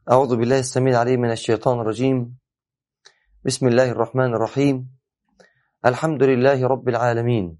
أعوذ بالله السميع العليم من الشيطان الرجيم. بسم الله الرحمن الرحيم. الحمد لله رب العالمين،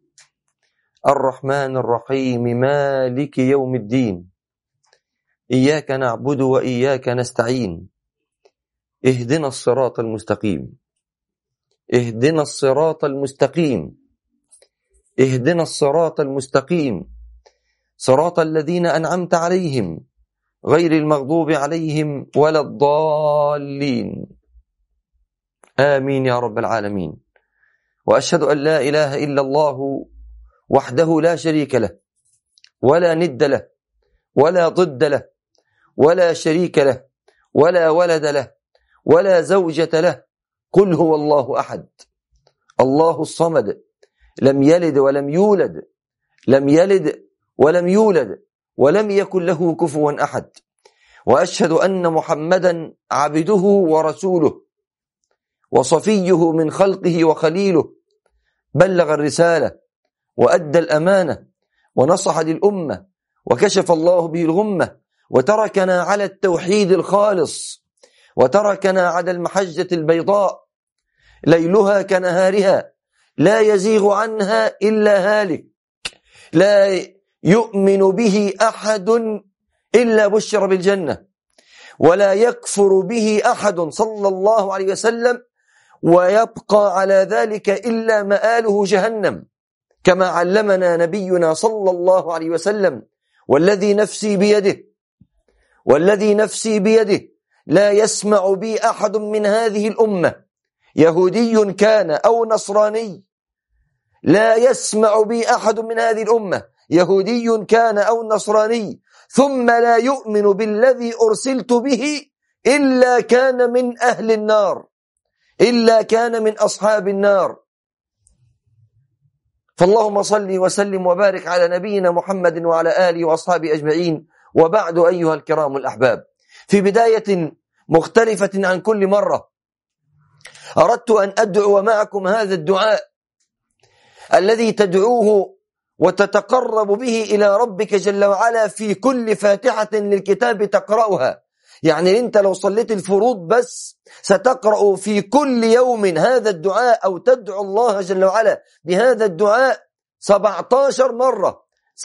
الرحمن الرحيم، مالك يوم الدين، إياك نعبد وإياك نستعين، اهدنا الصراط المستقيم، اهدنا الصراط المستقيم، اهدنا الصراط المستقيم، صراط الذين أنعمت عليهم غير المغضوب عليهم ولا الضالين، آمين يا رب العالمين. وأشهد أن لا إله إلا الله وحده لا شريك له ولا ند له ولا ضد له ولا شريك له ولا ولد له ولا زوجة له، قل هو الله أحد الله الصمد، لم يلد ولم يولد، لم يلد ولم يولد، ولم يكن له كفوا أحد. وأشهد أن محمدا عبده ورسوله وصفيه من خلقه وخليله، بلغ الرسالة وأدى الأمانة ونصح للأمة وكشف الله به الغمة، وتركنا على التوحيد الخالص، وتركنا على المحجة البيضاء ليلها كنهارها لا يزيغ عنها إلا هالك، لا يؤمن به أحد إلا بشر بالجنة، ولا يكفر به أحد صلى الله عليه وسلم ويبقى على ذلك إلا مآله جهنم، كما علمنا نبينا صلى الله عليه وسلم: والذي نفسي بيده، والذي نفسي بيده، لا يسمع بي أحد من هذه الأمة يهودي كان أو نصراني، لا يسمع بي أحد من هذه الأمة يهودي كان أو نصراني ثم لا يؤمن بالذي أرسلت به إلا كان من أهل النار، إلا كان من أصحاب النار. فاللهم صل وسلم وبارك على نبينا محمد وعلى آله وأصحابه أجمعين. وبعد، أيها الكرام الأحباب، في بداية مختلفة عن كل مرة أردت أن أدعو معكم هذا الدعاء الذي تدعوه وتتقرب به إلى ربك جل وعلا في كل فاتحة للكتاب تقرأها. يعني أنت لو صليت الفروض بس ستقرأ في كل يوم هذا الدعاء، أو تدعو الله جل وعلا بهذا الدعاء 17 مرة،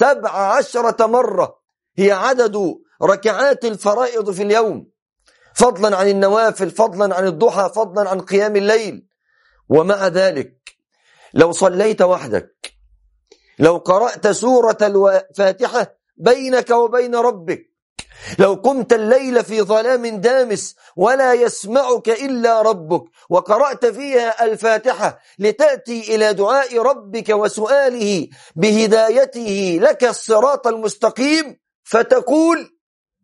17 مرة هي عدد ركعات الفرائض في اليوم، فضلا عن النوافل، فضلا عن الضحى، فضلا عن قيام الليل. ومع ذلك لو صليت وحدك، لو قرأت سورة الفاتحة بينك وبين ربك، لو قمت الليل في ظلام دامس ولا يسمعك إلا ربك وقرأت فيها الفاتحة لتأتي إلى دعاء ربك وسؤاله بهدايته لك الصراط المستقيم، فتقول: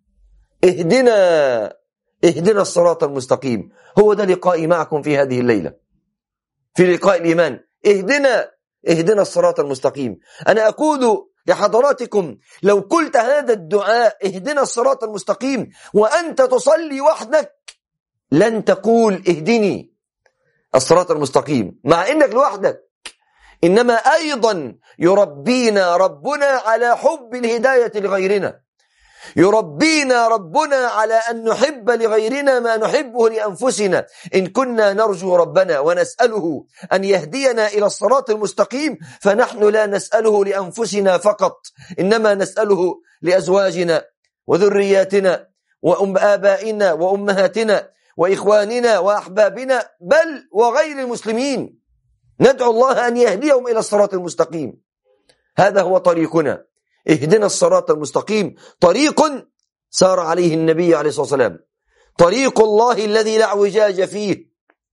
اهدنا الصراط المستقيم. هو ده لقائي معكم في هذه الليلة، في لقاء الإيمان. اهدنا الصراط المستقيم. أنا أقول لحضراتكم: لو قلت هذا الدعاء اهدنا الصراط المستقيم وأنت تصلي وحدك لن تقول اهدني الصراط المستقيم مع إنك لوحدك، إنما أيضا يربينا ربنا على حب الهداية لغيرنا، يربينا ربنا على أن نحب لغيرنا ما نحبه لأنفسنا. إن كنا نرجو ربنا ونسأله أن يهدينا إلى الصراط المستقيم فنحن لا نسأله لأنفسنا فقط، إنما نسأله لأزواجنا وذرياتنا وآبائنا وأمهاتنا وإخواننا وأحبابنا، بل وغير المسلمين. ندعو الله أن يهديهم إلى الصراط المستقيم. هذا هو طريقنا. اهدنا الصراط المستقيم طريق سار عليه النبي عليه الصلاة والسلام، طريق الله الذي لا اعوجاج فيه،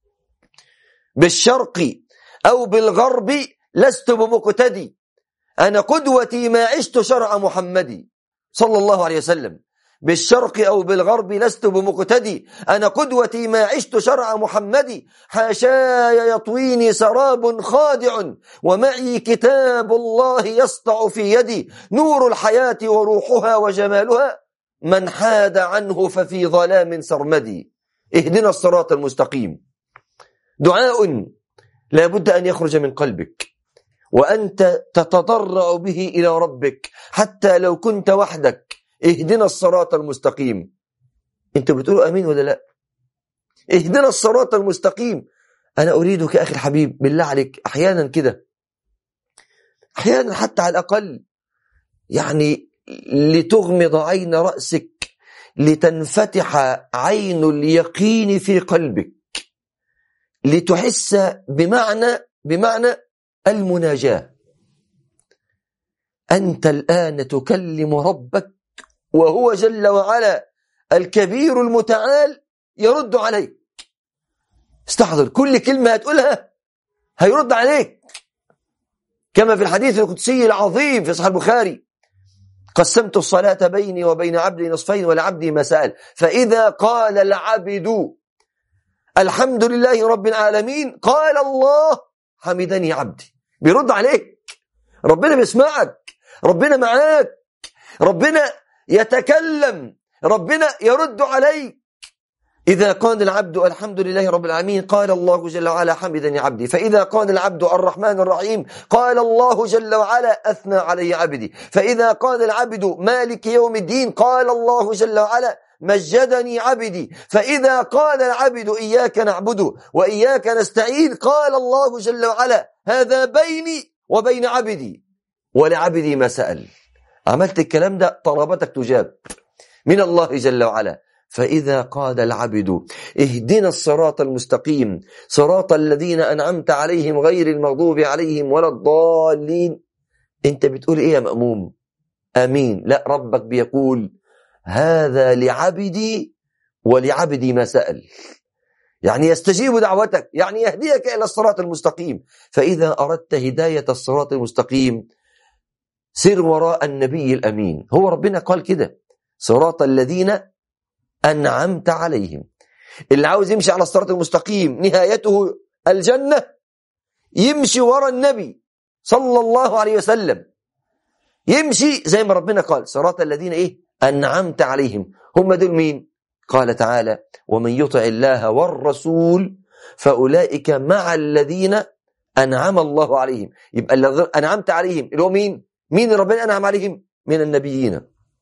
بالشرق أو بالغرب لست بمقتدي، أنا قدوتي ما عشت شرع محمد صلى الله عليه وسلم. بالشرق أو بالغرب لست بمقتدي، أنا قدوتي ما عشت شرع محمد. حاشاي يطويني سراب خادع ومعي كتاب الله يسطع في يدي، نور الحياة وروحها وجمالها، من حاد عنه ففي ظلام سرمدي. اهدنا الصراط المستقيم. دعاء لا بد أن يخرج من قلبك وأنت تتضرع به إلى ربك حتى لو كنت وحدك. اهدنا الصراط المستقيم، انتوا بتقولوا امين ولا لا؟ اهدنا الصراط المستقيم. انا اريدك اخي الحبيب بالله عليك احيانا كده، احيانا حتى على الاقل يعني لتغمض عين رأسك، لتنفتح عين اليقين في قلبك، لتحس بمعنى المناجاة. أنت الآن تكلم ربك وهو جل وعلا الكبير المتعال يرد عليك. استحضر كل كلمة هتقولها هيرد عليك، كما في الحديث القدسي العظيم في صحيح البخاري: قسمت الصلاة بيني وبين عبدي نصفين ولعبدي ما سأل، فإذا قال العبد الحمد لله رب العالمين قال الله حمدني عبدي. بيرد عليك، ربنا بيسمعك، ربنا معاك، ربنا يتكلم، ربنا يرد عليك. إذا قال العبد الحمد لله رب العالمين قال الله جل وعلا حمدني عبدي، فإذا قال العبد الرحمن الرحيم قال الله جل وعلا أثنى علي عبدي، فإذا قال العبد مالك يوم الدين قال الله جل وعلا مجدني عبدي، فإذا قال العبد إياك نعبد وإياك نستعين قال الله جل وعلا هذا بيني وبين عبدي ولعبدي ما سأل. عملت الكلام ده طلبتك تجاب من الله جل وعلا. فإذا قال العبد اهدنا الصراط المستقيم صراط الذين أنعمت عليهم غير المغضوب عليهم ولا الضالين، انت بتقول ايه يا مأموم؟ امين؟ لا، ربك بيقول هذا لعبدي ولعبدي ما سأل، يعني يستجيب دعوتك، يعني يهديك إلى الصراط المستقيم. فإذا أردت هداية الصراط المستقيم سر وراء النبي الأمين. هو ربنا قال كده صراط الذين أنعمت عليهم. اللي عاوز يمشي على الصراط المستقيم نهايته الجنة يمشي وراء النبي صلى الله عليه وسلم، يمشي زي ما ربنا قال صراط الذين أنعمت عليهم. هم دول مين؟ قال تعالى ومن يطع الله والرسول فأولئك مع الذين أنعم الله عليهم. يبقى الذين أنعمت عليهم اللي هو مين ربنا أنعم عليهم؟ من النبيين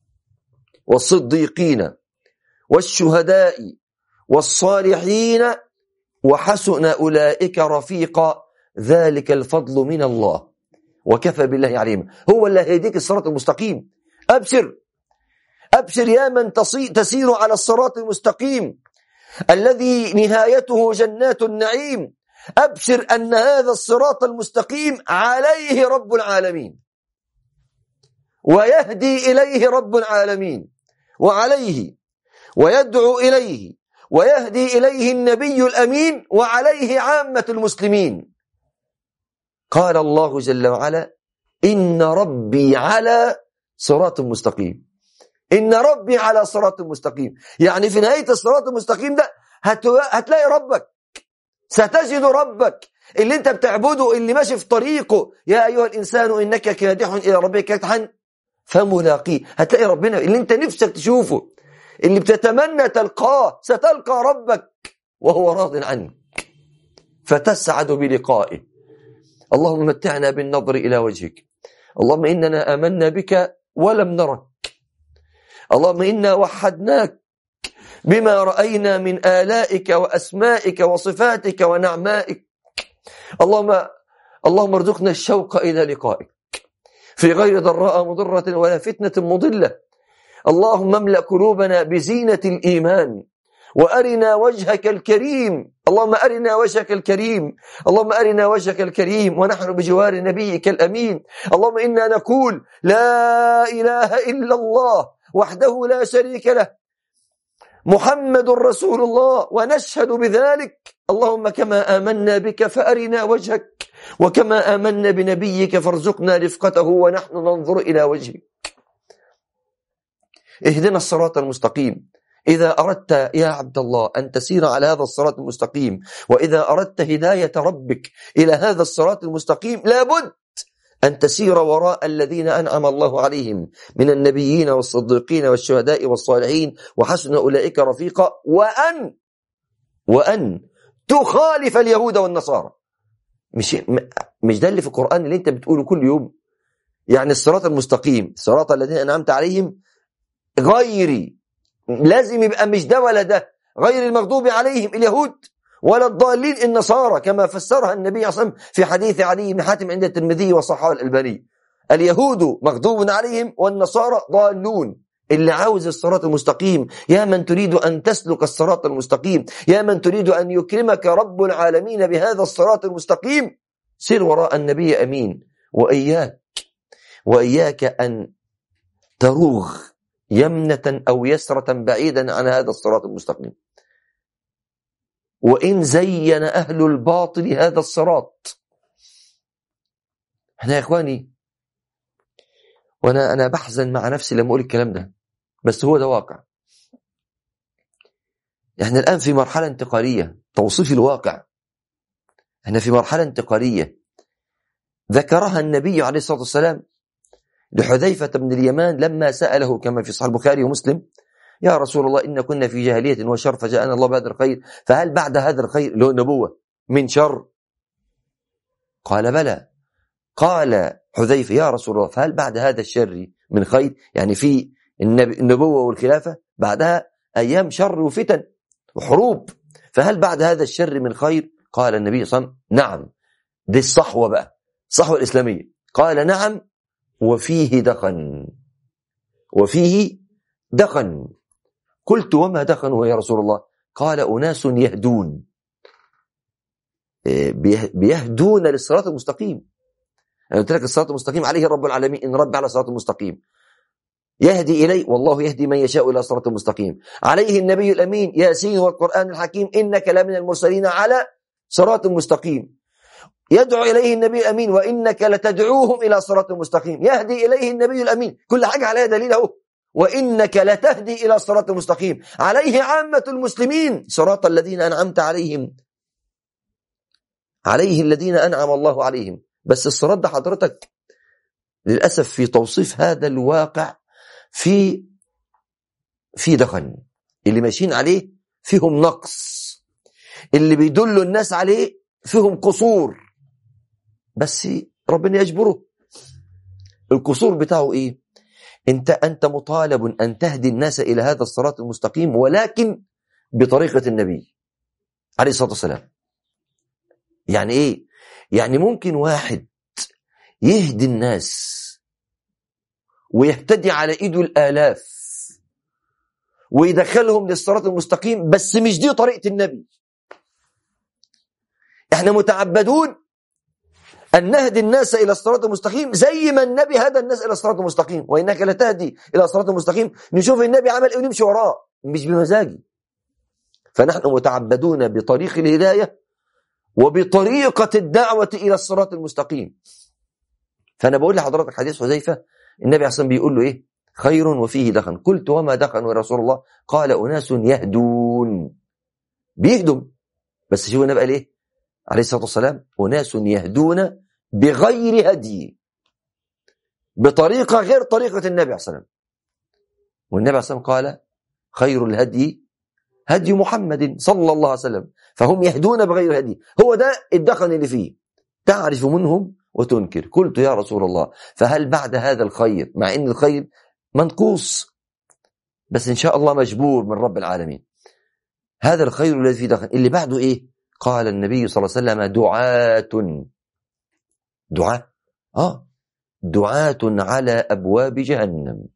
والصديقين والشهداء والصالحين وحسن أولئك رفيقا ذلك الفضل من الله وكفى بالله عليما. هو اللي هيديك الصراط المستقيم. أبشر يا من تسير على الصراط المستقيم الذي نهايته جنات النعيم. أبشر أن هذا الصراط المستقيم عليه رب العالمين ويهدي إليه رب العالمين وعليه ويدعو إليه ويهدي إليه النبي الأمين وعليه عامة المسلمين. قال الله جل وعلا إن ربي على صراط مستقيم. إن ربي على صراط مستقيم، يعني في نهاية الصراط المستقيم ده هتلاقي ربك، ستجد ربك اللي انت بتعبده، اللي ماشي في طريقه. يا أيها الإنسان إنك كادح إلى ربك كدحا فملاقيه. هتلاقي ربنا اللي انت نفسك تشوفه، اللي بتتمنى تلقاه. ستلقى ربك وهو راض عنك فتسعد بلقائه. اللهم متعنا بالنظر إلى وجهك. اللهم إننا آمنا بك ولم نرك. اللهم إنا وحدناك بما رأينا من آلائك وأسمائك وصفاتك ونعمائك. اللهم ارزقنا الشوق إلى لقائك في غير ضراء مضرة ولا فتنة مضلة. اللهم املأ قلوبنا بزينة الإيمان وأرنا وجهك الكريم. اللهم أرنا وجهك الكريم. اللهم أرنا وجهك الكريم ونحن بجوار نبيك الأمين. اللهم إنا نقول لا إله إلا الله وحده لا شريك له محمد رسول الله ونشهد بذلك. اللهم كما آمنا بك فأرنا وجهك وكما آمنا بنبيك فارزقنا رفقته ونحن ننظر إلى وجهك. اهدنا الصراط المستقيم. إذا أردت يا عبد الله أن تسير على هذا الصراط المستقيم، وإذا أردت هداية ربك إلى هذا الصراط المستقيم، لابد أن تسير وراء الذين أنعم الله عليهم من النبيين والصديقين والشهداء والصالحين وحسن أولئك رفيقا، وأن تخالف اليهود والنصارى. مش ده اللي في القرآن اللي انت بتقوله كل يوم؟ يعني الصراط المستقيم صراط الذين أنعمت عليهم غيري لازم يبقى مش ده ولا ده، غير المغضوب عليهم اليهود ولا الضالين النصارى، كما فسرها النبي صلى الله عليه وسلم في حديث علي بن حاتم عند الترمذي وصححه الألباني. اليهود مغضوب عليهم والنصارى ضالون. اللي عاوز الصراط المستقيم، يا من تريد أن تسلك الصراط المستقيم، يا من تريد أن يكرمك رب العالمين بهذا الصراط المستقيم، سر وراء النبي أمين. وإياك أن تروغ يمنة أو يسرة بعيدا عن هذا الصراط المستقيم. وإن زين أهل الباطل هذا الصراط. احنا يا إخواني، وأنا بحزن مع نفسي لما أقول الكلام ده، بس هو ده واقع. احنا الآن في مرحلة انتقالية، توصيف الواقع. احنا في مرحلة انتقالية ذكرها النبي عليه الصلاة والسلام لحذيفة بن اليمان لما سأله كما في صحيح البخاري ومسلم: يا رسول الله، إن كنا في جاهلية وشر فجاءنا الله بهذا الخير، فهل بعد هذا الخير اللي هو النبوة من شر؟ قال: بلى. قال حذيفة: يا رسول الله، فهل بعد هذا الشر من خير؟ يعني في النبوة والخلافة بعدها أيام شر وفتن وحروب، فهل بعد هذا الشر من خير؟ قال النبي صلى الله عليه وسلم: نعم. دي الصحوة بقى، الصحوة الإسلامية. قال: نعم، وفيه دخن. وفيه دخن. قلت: وما دخنه يا رسول الله؟ قال: أناس يهدون، بيهدون للصراط المستقيم. أنا قلت لك الصراط المستقيم عليه رب العالمين، إن رب على صراط المستقيم يهدي إليه، والله يهدي من يشاء إلى صراط المستقيم. عليه النبي الأمين، ياسين والقرآن الحكيم، إنك لمن المرسلين على صراط مستقيم. يدعو إليه النبي الأمين، وإنك لتدعوهم إلى صراط مستقيم. يهدي إليه النبي الأمين، كل حاجة عليها دليله. وإنك لتهدي إلى صراط مستقيم عليه عامة المسلمين، صراط الذين أنعمت عليهم، عليه الذين أنعم الله عليهم. بس الصراط ده حضرتك للأسف في توصيف هذا الواقع في دخن. اللي ماشيين عليه فيهم نقص، اللي بيدلوا الناس عليه فيهم قصور، بس ربنا يجبره. القصور بتاعه ايه؟ انت مطالب ان تهدي الناس الى هذا الصراط المستقيم، ولكن بطريقة النبي عليه الصلاة والسلام. يعني ايه؟ يعني ممكن واحد يهدي الناس ويهتدي على ايده الآلاف ويدخلهم للصراط المستقيم، بس مش دي طريقة النبي. احنا متعبدون أن نهدي الناس إلى الصراط المستقيم زي ما النبي هدى الناس إلى الصراط المستقيم. وإنك لتهدي إلى الصراط المستقيم، نشوف النبي عمل إيه ونمشي وراه، مش بمزاجي. فنحن متعبدون بطريق الهداية وبطريقة الدعوة إلى الصراط المستقيم. فأنا بقول لحضرتك حديث حذيفة، النبي أصلا بيقول له إيه؟ خير وفيه دخن. قلت: وما دخن يا رسول الله؟ قال: أناس يهدون، بيهدم. بس شوف النبي قال إيه عليه الصلاة والسلام: أناس يهدون بغير هدي، بطريقة غير طريقة النبي عليه الصلاة والسلام. والنبي عليه الصلاة والسلام قال: خير الهدي هدي محمد صلى الله عليه وسلم، فهم يهدون بغير هدي. هو ده الدخن اللي فيه، تعرف منهم وتنكر. قلت: يا رسول الله، فهل بعد هذا الخير؟ مع ان الخير منقوص، بس ان شاء الله مجبور من رب العالمين. هذا الخير الذي فيه دخن، اللي بعده ايه؟ قال النبي صلى الله عليه وسلم: دعاة على أبواب جهنم.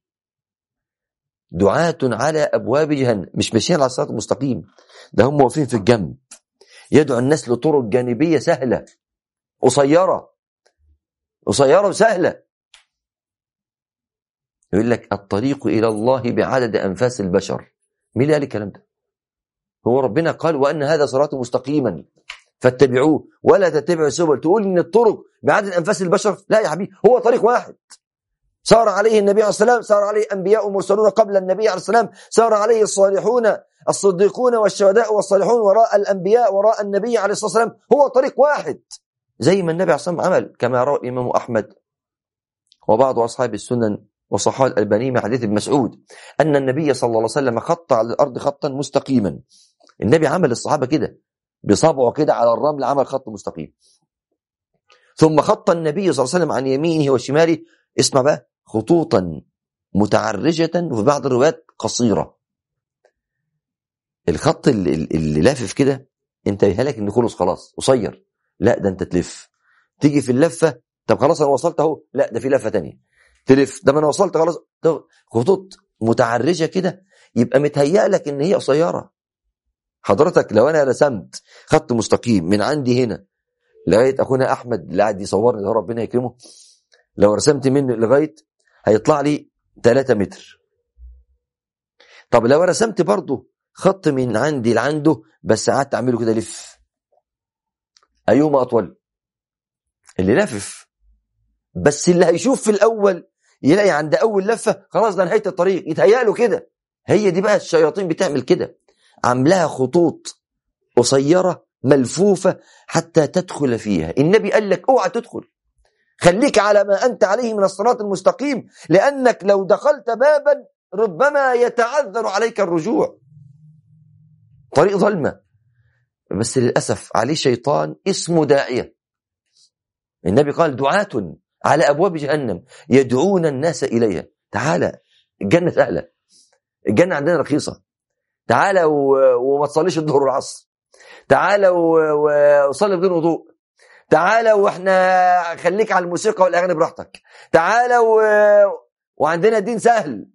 دعاة على أبواب جهنم، مش ماشيين على الصراط المستقيم، ده هم واقفين في الجنب يدعو الناس لطرق جانبية سهلة قصيرة وسهلة. يقول لك: الطريق إلى الله بعدد أنفاس البشر. مين اللي قال الكلام ده؟ هو ربنا قال: وأن هذا صراط مستقيما فاتبعوه ولا تتبعوا السبل. تقول إن الطرق بعدد أنفاس البشر؟ لا يا حبيبي، هو طريق واحد سار عليه النبي عليه السلام، سار عليه أنبياء ومرسلون قبل النبي عليه السلام، سار عليه الصالحون الصديقون والشهداء والصالحون وراء الأنبياء وراء النبي عليه الصلاة والسلام. هو طريق واحد، زي ما النبي عليه الصلاة والسلام عمل، كما روى الإمام أحمد وبعض أصحاب السنن وصححه الألباني من حديث ابن مسعود أن النبي صلى الله عليه وسلم خط على الأرض خطا مستقيما. النبي عمل الصحابة كده بصابعه كده على الرمل، عمل خط مستقيم. ثم خط النبي صلى الله عليه وسلم عن يمينه وشماله، اسمع بقى، خطوطا متعرجة وفي بعض الروايات قصيرة. الخط اللي لافف كده انت يهلك ان خلص خلاص قصير، لا ده انت تلف، تيجي في اللفه، طب خلاص انا وصلت اهو، لا ده في لفه تانية تلف، ده انا وصلت خلاص. خطوط متعرجه كده يبقى متهيأ لك ان هي قصيره. حضرتك لو انا رسمت خط مستقيم من عندي هنا لغايه اخونا احمد اللي قاعد يصورني ده ربنا يكرمه، لو رسمت منه لغايه هيطلع لي 3 متر. طب لو رسمت برضه خط من عندي لعنده بس قعدت اعمله كده لف، ايهما اطول؟ اللي لافف. بس اللي هيشوف في الاول يلاقي عند اول لفه خلاص ده نهايه الطريق، يتهيأ له كده. هي دي بقى الشياطين بتعمل كده، عاملاها خطوط قصيره ملفوفه حتى تدخل فيها. النبي قال لك اوعى تدخل، خليك على ما انت عليه من الصراط المستقيم، لانك لو دخلت بابا ربما يتعذر عليك الرجوع. طريق ظلمه، بس للاسف عليه شيطان اسمه داعيه. النبي قال دعاة على ابواب جهنم يدعون الناس اليها. تعالى الجنه سهله، الجنه عندنا رخيصه، تعالى وما تصليش الظهر والعصر، تعالى وصلي بدون وضوء، تعالى واحنا خليك على الموسيقى والاغاني براحتك، تعالى وعندنا الدين سهل.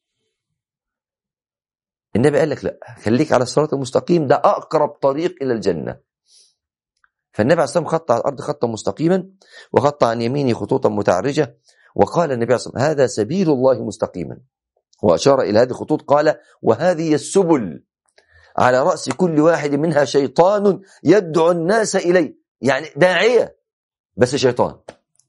النبي قال لك لا، خليك على الصراط المستقيم، ده اقرب طريق الى الجنه. فالنبي عليه الصلاه والسلام خط على الارض خطا مستقيما، وخط عن يمينه خطوطا متعرجه، وقال النبي عليه الصلاه والسلام هذا سبيل الله مستقيما، واشار الى هذه الخطوط قال وهذه السبل على راس كل واحد منها شيطان يدعو الناس اليه. يعني داعيه بس شيطان،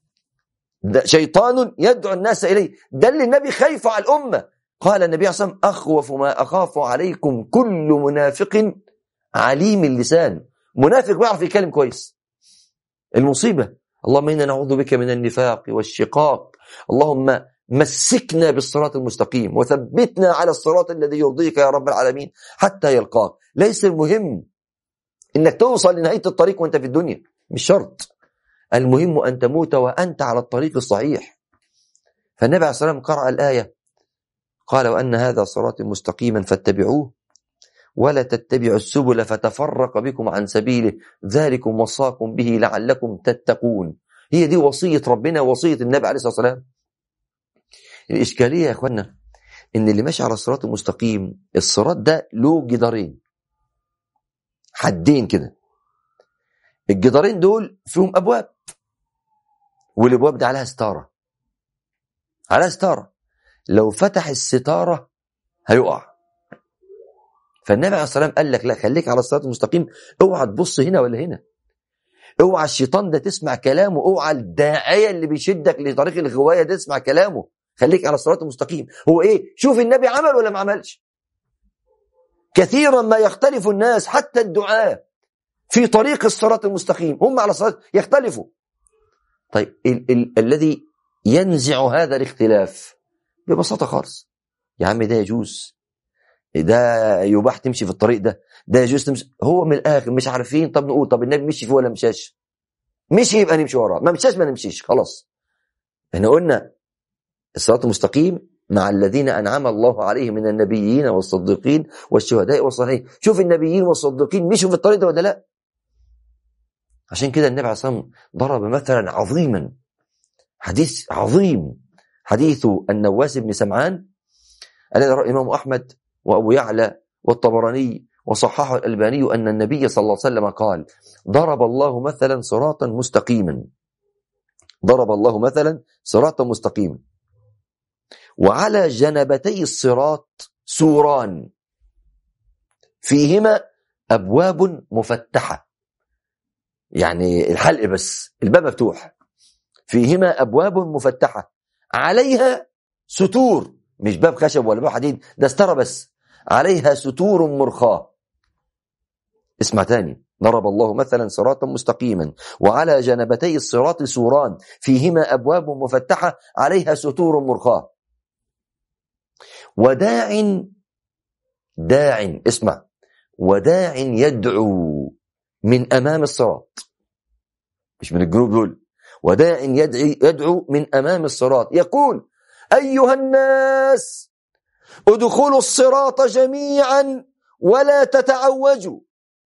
شيطان يدعو الناس إليه. ده اللي النبي خايف على الأمة. قال النبي عليه الصلاة والسلام أخوف ما أخاف عليكم كل منافق عليم اللسان. منافق بيعرف يتكلم كويس. المصيبة اللهم إنا نعوذ بك من النفاق والشقاق، اللهم مسكنا بالصراط المستقيم وثبتنا على الصراط الذي يرضيك يا رب العالمين حتى يلقاك. ليس المهم إنك توصل لنهاية الطريق وأنت في الدنيا، مش شرط، المهم أن تموت وأنت على الطريق الصحيح. فالنبي عليه الصلاة والسلام قرأ الآية قال وأن هذا صراطي مستقيما فاتبعوه ولا تتبعوا السبل فتفرق بكم عن سبيله ذلكم وصاكم به لعلكم تتقون. هي دي وصية ربنا ووصية النبي عليه الصلاة والسلام. الإشكالية يا أخوانا إن اللي ماشي على الصراط المستقيم، الصراط ده له جدارين، حدين كده، الجدارين دول فيهم أبواب، والأبواب دي عليها ستارة، عليها ستارة، لو فتح الستارة هيقع. فالنبي عليه الصلاة والسلام قال لك لا، خليك على الصراط المستقيم، اوعى تبص هنا ولا هنا، اوعى الشيطان ده تسمع كلامه، اوعى الداعية اللي بيشدك لطريق الغواية ده تسمع كلامه. خليك على الصراط المستقيم. هو ايه؟ شوف النبي عمل ولا ما عملش. كثيرا ما يختلف الناس حتى الدعاة في طريق الصراط المستقيم، هم على الصراط يختلفوا. طيب الذي ينزع هذا الاختلاف ببساطة خالص، يا عم ده يجوز، ده يباح تمشي في الطريق ده، ده يجوز تمشي، هو من الآخر مش عارفين. طب نقول طب النبي مشي فيه ولا مشاش؟ مشي يبقى نمشي وراه، ما مشاش ما نمشيش، خلاص. احنا قلنا الصراط المستقيم مع الذين أنعم الله عليهم من النبيين والصديقين والشهداء والصالحين. شوف النبيين والصديقين مشوا في الطريق ده ولا لا؟ عشان كده النبي عليه الصلاة والسلام ضرب مثلا عظيما، حديث عظيم، حديث النواس بن سمعان الذي رواه الإمام أحمد وأبو يعلى والطبراني وصححه الألباني أن النبي صلى الله عليه وسلم قال ضرب الله مثلا صراطا مستقيما، ضرب الله مثلا صراطا مستقيما وعلى جنبتي الصراط سوران فيهما أبواب مفتحة، يعني الحلق بس الباب مفتوح، فيهما أبواب مفتحة عليها ستور، مش باب خشب ولا باب حديد، ده ستارة بس، عليها ستور مرخاة. اسمع تاني، ضرب الله مثلا صراطا مستقيما وعلى جنبتي الصراط سوران فيهما أبواب مفتحة عليها ستور مرخاة داع اسمع، وداع يدعو من أمام الصراط، مش من الجنوب دول، وداع يدعو من أمام الصراط يقول أيها الناس ادخلوا الصراط جميعا ولا تتعوجوا.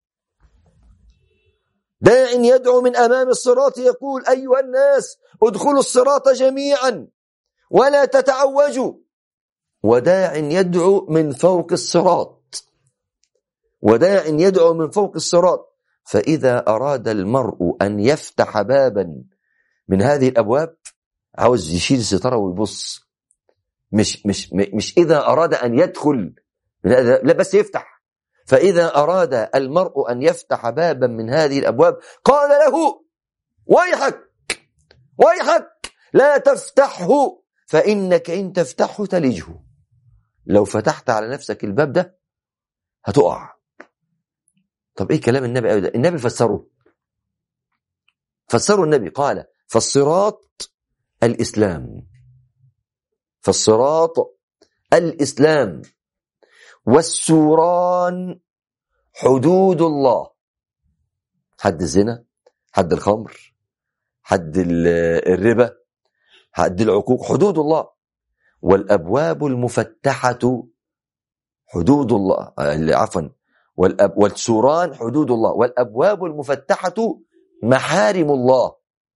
داع يدعو من أمام الصراط يقول أيها الناس ادخلوا الصراط جميعا ولا تتعوجوا. وداع يدعو من فوق الصراط، وداع يدعو من فوق الصراط. فإذا أراد المرء أن يفتح بابا من هذه الأبواب، عاوز يشيل الستارة ويبص، مش إذا أراد أن يدخل، لا بس يفتح. فإذا أراد المرء أن يفتح بابا من هذه الأبواب قال له ويحك ويحك لا تفتحه، فإنك إن تفتحه تلجه. لو فتحت على نفسك الباب ده هتقع. طب إيه كلام النبي ده؟ النبي فسره النبي قال فالصراط الإسلام، فالصراط الإسلام، والسوران حدود الله. حد الزنا، حد الخمر، حد الربا، حد العقوق، حدود الله. والأبواب المفتحة حدود الله، عفوا، والسوران حدود الله، والأبواب المفتحة محارم الله.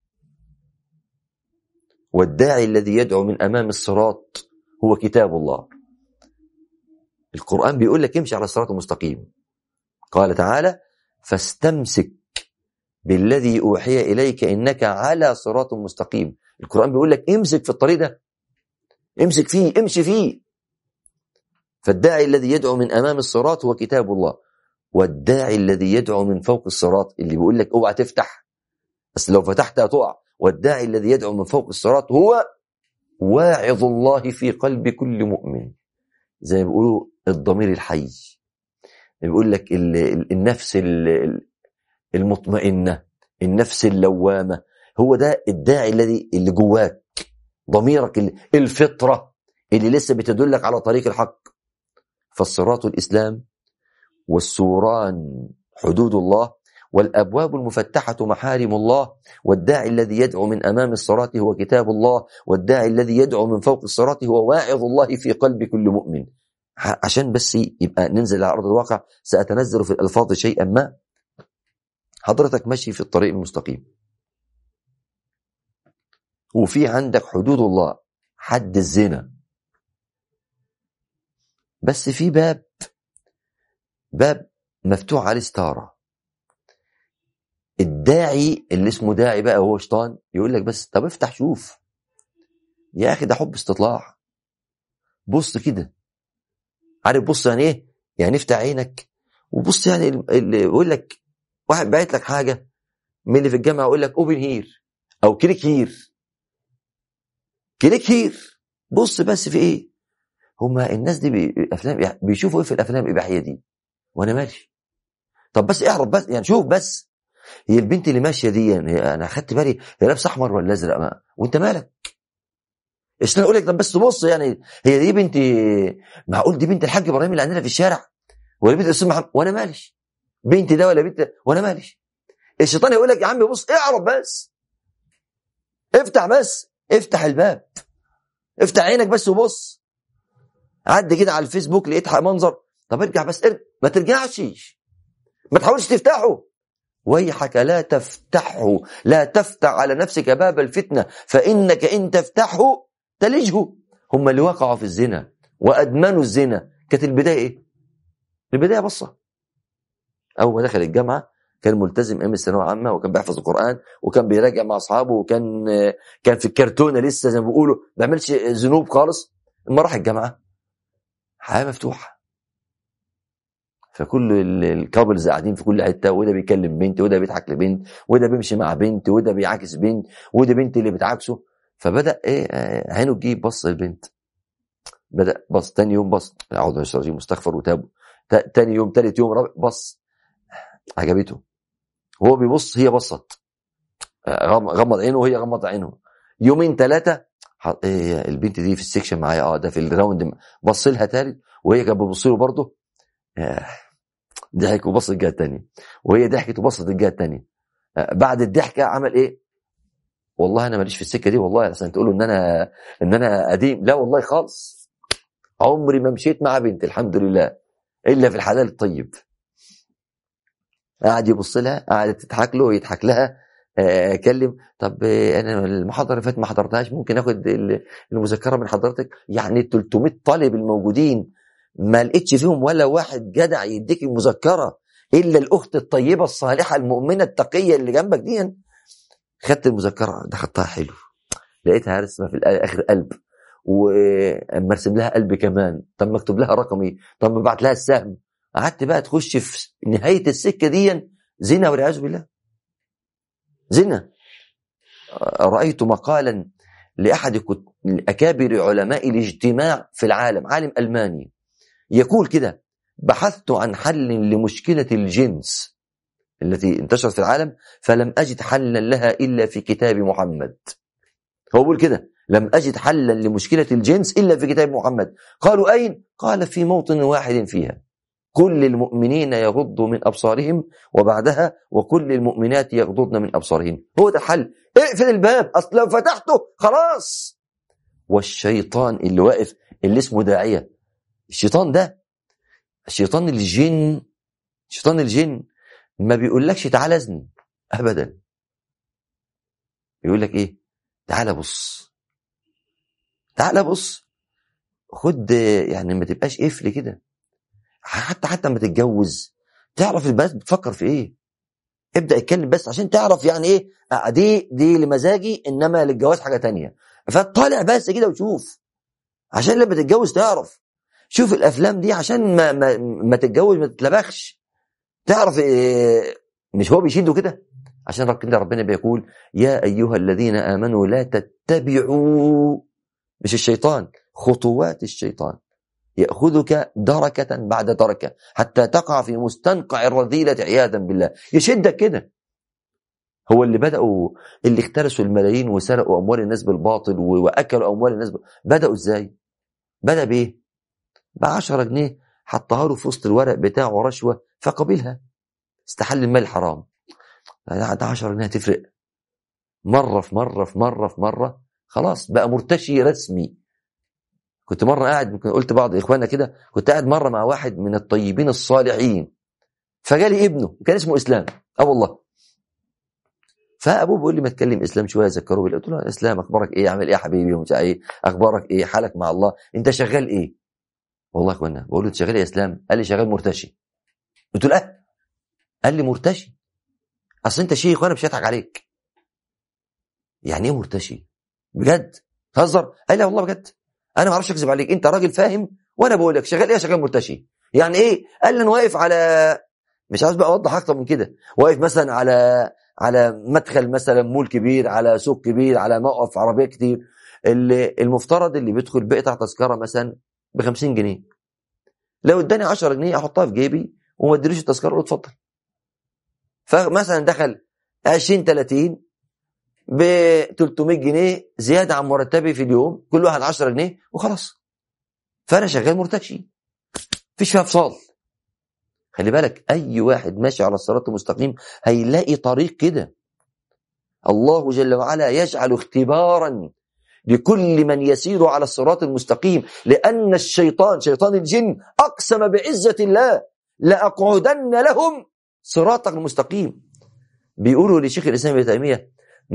والداعي الذي يدعو من أمام الصراط هو كتاب الله. القرآن بيقول لك امشي على الصراط المستقيم. قال تعالى فاستمسك بالذي أوحي إليك إنك على صراط مستقيم. القرآن بيقول لك امسك في الطريق ده، امسك فيه، امشي فيه. فالداعي الذي يدعو من أمام الصراط هو كتاب الله. والداعي الذي يدعو من فوق الصراط، اللي بيقول لك اوعى تفتح بس لو فتحت هتقع. والداعي الذي يدعو من فوق الصراط هو واعظ الله في قلب كل مؤمن. زي ما بيقولوا الضمير الحي، بيقول لك النفس المطمئنة، النفس اللوامة. هو ده الداعي اللي جواك، ضميرك، الفطرة اللي لسه بتدلك على طريق الحق. فالصراط الإسلام، والسوران حدود الله، والأبواب المفتحة محارم الله. والداعي الذي يدعو من أمام الصراط هو كتاب الله، والداعي الذي يدعو من فوق الصراط هو واعظ الله في قلب كل مؤمن. عشان بس يبقى ننزل على أرض الواقع، سأتنزل في الألفاظ شيئا ما. حضرتك ماشي في الطريق المستقيم، وفي عندك حدود الله، حد الزنا، بس في باب مفتوح عليه ستارة. الداعي اللي اسمه داعي بقى هو شيطان يقول لك بس طب افتح شوف يا أخي، ده حب استطلاع، بص كده، عارف بص يعني ايه؟ يعني افتح عينك وبص. يعني اللي يقول لك واحد باعت لك حاجة من اللي في الجامعة يقول لك اوبن هير او كليك هير، كليك هير، بص بس في ايه. هما الناس دي افلام بيشوفوا ايه في الافلام الاباحيه دي وانا ماشي؟ طب بس اعرف بس، يعني شوف بس، هي البنت اللي ماشيه دي يعني انا خدت بالي هي لابسه احمر ولا ازرق، وانت مالك؟ ايش اقول لك؟ طب بس بص، يعني هي دي بنت، معقول دي بنت الحاج ابراهيم اللي عندنا في الشارع ولا بنت الاستاذ محمد؟ وانا ماليش بنت ده ولا بنت، وانا ماليش. الشيطان يقول لك يا عم بص اعرف بس، افتح بس، افتح الباب، افتح عينك بس وبص. عدي كده على الفيسبوك لقيت منظر، طب ارجع بس، ما ترجعش، ما تحاولش تفتحه. ويحك لا تفتحه، لا تفتح على نفسك باب الفتنة، فإنك إن تفتحه تلجه. هم اللي وقعوا في الزنا وأدمنوا الزنا كانت البداية إيه؟ البداية بصة. أول ما دخل الجامعة كان ملتزم أيام الثانوية العامة، وكان بيحفظ القرآن، وكان بيراجع مع أصحابه، وكان في الكرتونة لسه زي ما بيقولوا، ما بيعملش ذنوب خالص. لما راح الجامعة حياة مفتوحة، فكل الكابلز قاعدين في كل حته، وده بيكلم بنت، وده بيضحك لبنت، وده بيمشي مع بنت، وده بيعاكس بنت، وده بنت اللي بتعاكسه. فبدا عينه تجيب، بص البنت، بدا بص، تاني يوم بص، اعوذ بالله من الشيطان مستغفر وتاب، تاني يوم، تالت يوم، رابع، بص عجبته، وهو بيبص هي بصت، غمض عينه وهي غمض عينه. يومين ثلاثه البنت دي في السكشن معايا، ده في الراوند، بص لها تالت وهي كانت بتبص له برضه، ضحك وبص الجهه الثانيه، وهي ضحكت وبصت الجهه الثانيه. بعد الضحكه عمل ايه؟ والله انا ماليش في السكه دي، والله عشان تقولوا ان انا قديم، لا والله خالص، عمري ما مشيت مع بنت الحمد لله إلا في الحلال الطيب. قاعد يبص لها، قاعد تضحك له ويضحك لها. اكلم، طب انا المحاضره اللي فاتت ما حضرتهاش، ممكن اخد المذكره من حضرتك؟ يعني 300 طالب الموجودين ما لقيتش فيهم ولا واحد جدع يديك المذكره الا الاخت الطيبه الصالحه المؤمنه التقيه اللي جنبك دي. خدت المذكره، ده خدتها حلو، لقيتها رسمه في اخر قلب، واما ارسم لها قلب كمان، طب ما اكتب لها رقمي، طب ما ابعت لها السهم. قعدت بقى تخش في نهايه السكه دي زنا والعياذ بالله، زنا. رأيت مقالا لأحد أكابر علماء الاجتماع في العالم، عالم ألماني، يقول كده: بحثت عن حل لمشكلة الجنس التي انتشرت في العالم، فلم أجد حلا لها إلا في كتاب محمد. هو بيقول كده: لم أجد حلا لمشكلة الجنس إلا في كتاب محمد. قالوا أين؟ قال: في موطن واحد فيها: كل المؤمنين يغضوا من أبصارهم، وبعدها وكل المؤمنات يغضضن من أبصارهم. هو ده الحل. اقفل الباب، أصل لو فتحته خلاص. والشيطان اللي واقف اللي اسمه داعية، الشيطان ده الشيطان الجن، شيطان الجن ما بيقولكش تعالى اذني أبدا. بيقول لك إيه؟ تعالى بص، تعالى بص، خد، يعني ما تبقاش قفل كده. حتى ما تتجوز تعرف البنات بتفكر في ايه، ابدأ اتكلم بس عشان تعرف يعني ايه دي لمزاجي، انما للجواز حاجة تانية. فطالع بس كده وشوف عشان لما تتجوز تعرف. شوف الافلام دي عشان ما تتجوز ما تتلبخش، تعرف إيه. مش هو بيشيله كده عشان ربنا بيقول: يا ايها الذين امنوا لا تتبعوا، مش الشيطان، خطوات الشيطان، يأخذك دركة بعد دركة حتى تقع في مستنقع الرذيلة عياذا بالله. يشدك كده. هو اللي بدأوا، اللي اخترسوا الملايين وسرقوا أموال الناس بالباطل وأكلوا أموال الناس بدأوا إزاي؟ بدأ بإيه؟ ب10 جنيه حطها له في وسط الورق بتاعه رشوة فقبلها، استحل المال الحرام. ده 10 جنيه تفرق مرة في مرة في مرة في مرة، خلاص بقى مرتشي رسمي. كنت مرة قاعد، ممكن قلت بعض إخواننا كده، كنت قاعد مرة مع واحد من الطيبين الصالحين، فجالي ابنه كان اسمه إسلام، والله. فأبوه بيقول لي: ما تكلم إسلام شوية ذكره بالله. قلت له: إسلام أخبارك إيه؟ عامل إيه يا حبيبي؟ ومش إيه أخبارك، إيه حالك مع الله؟ أنت شغال إيه؟ والله يا إخوانا بقول له: أنت شغال إيه يا إسلام؟ قال لي: شغال مرتشي. قلت له: قال لي: مرتشي؟ أصل أنت شيخ وأنا مش هضحك عليك. يعني إيه مرتشي؟ بجد تهزر؟ قال لي: والله بجد أنا ما أعرفش أكذب عليك، أنت راجل فاهم وأنا بقول لك شغال إيه؟ شغال مرتشي. يعني إيه؟ قال لي: أنا واقف على، مش عاوز بقى أوضح أكتر من كده، واقف مثلا على مدخل مثلا مول كبير، على سوق كبير، على موقف عربية كتير. المفترض اللي بيدخل بيقطع تذكرة مثلا ب50 جنيه، لو اداني 10 جنيه احطها في جيبي وما اديلوش التذكرة اقول اتفضل. فمثلا دخل 20-30 ب 300 جنيه زيادة عن مرتبي في اليوم، كل واحد 10 جنيه وخلاص. فأنا شغال مرتشي، فيش فيها فصال. خلي بالك، أي واحد ماشي على الصراط المستقيم هيلاقي طريق كده. الله جل وعلا يجعل اختبارا لكل من يسير على الصراط المستقيم، لأن الشيطان، شيطان الجن، أقسم بعزة الله: لأقعدن لهم صراطك المستقيم. بيقولوا لشيخ الإسلام ابن تيمية: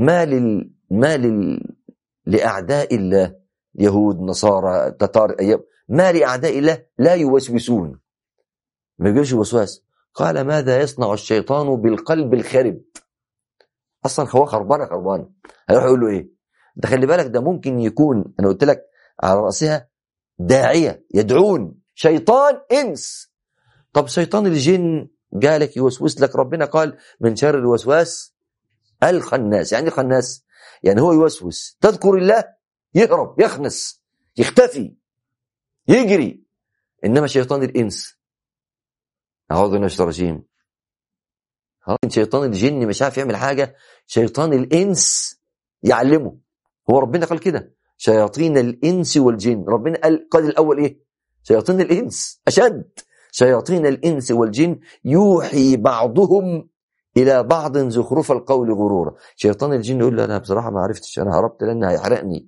لأعداء الله، يهود نصارى تتار، ما لأعداء الله لا يوسوسون، ما يجيش وسواس. قال: ماذا يصنع الشيطان بالقلب الخرب؟ أصلا هو خربانة، هيروح يقول له إيه؟ ده خلي بالك، ده ممكن يكون، أنا قلت لك على رأسها داعية يدعون، شيطان إنس. طب شيطان الجن جالك يوسوس لك، ربنا قال: من شر الوسواس الخناس. يعني الخناس يعني هو يوسوس، تذكر الله يهرب، يخنس، يختفي، يجري. إنما شيطان الإنس، أعوذ بالله من الشيطان الرجيم، شيطان الجن مش عارف يعمل حاجة، شيطان الإنس يعلمه. هو ربنا قال كده: شياطين الإنس والجن. ربنا قال الأول إيه؟ شياطين الإنس أشد. شياطين الإنس والجن يوحي بعضهم إلى بعض زخرف القول غرورا. شيطان الجن يقول له: أنا بصراحة ما عرفتش، أنا هربت لأنه هيحرقني.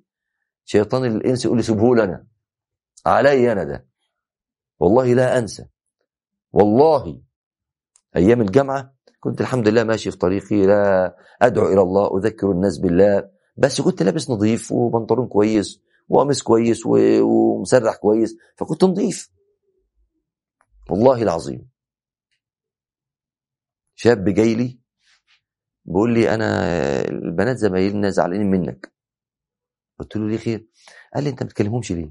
شيطان الإنس يقول لي: سيبه لنا، علي أنا ده، والله لا أنسى. والله أيام الجامعة كنت الحمد لله ماشي في طريقي، لا أدعو إلى الله، أذكر الناس بالله، بس كنت لابس نظيف وبنطلون كويس وقميص كويس ومسرح كويس، فكنت نظيف. والله العظيم شاب جاي لي بيقول لي أنا البنات زمايلنا زعلانين منك. قلت له ليه خير؟ قال لي أنت ما بتكلمهمش ليه؟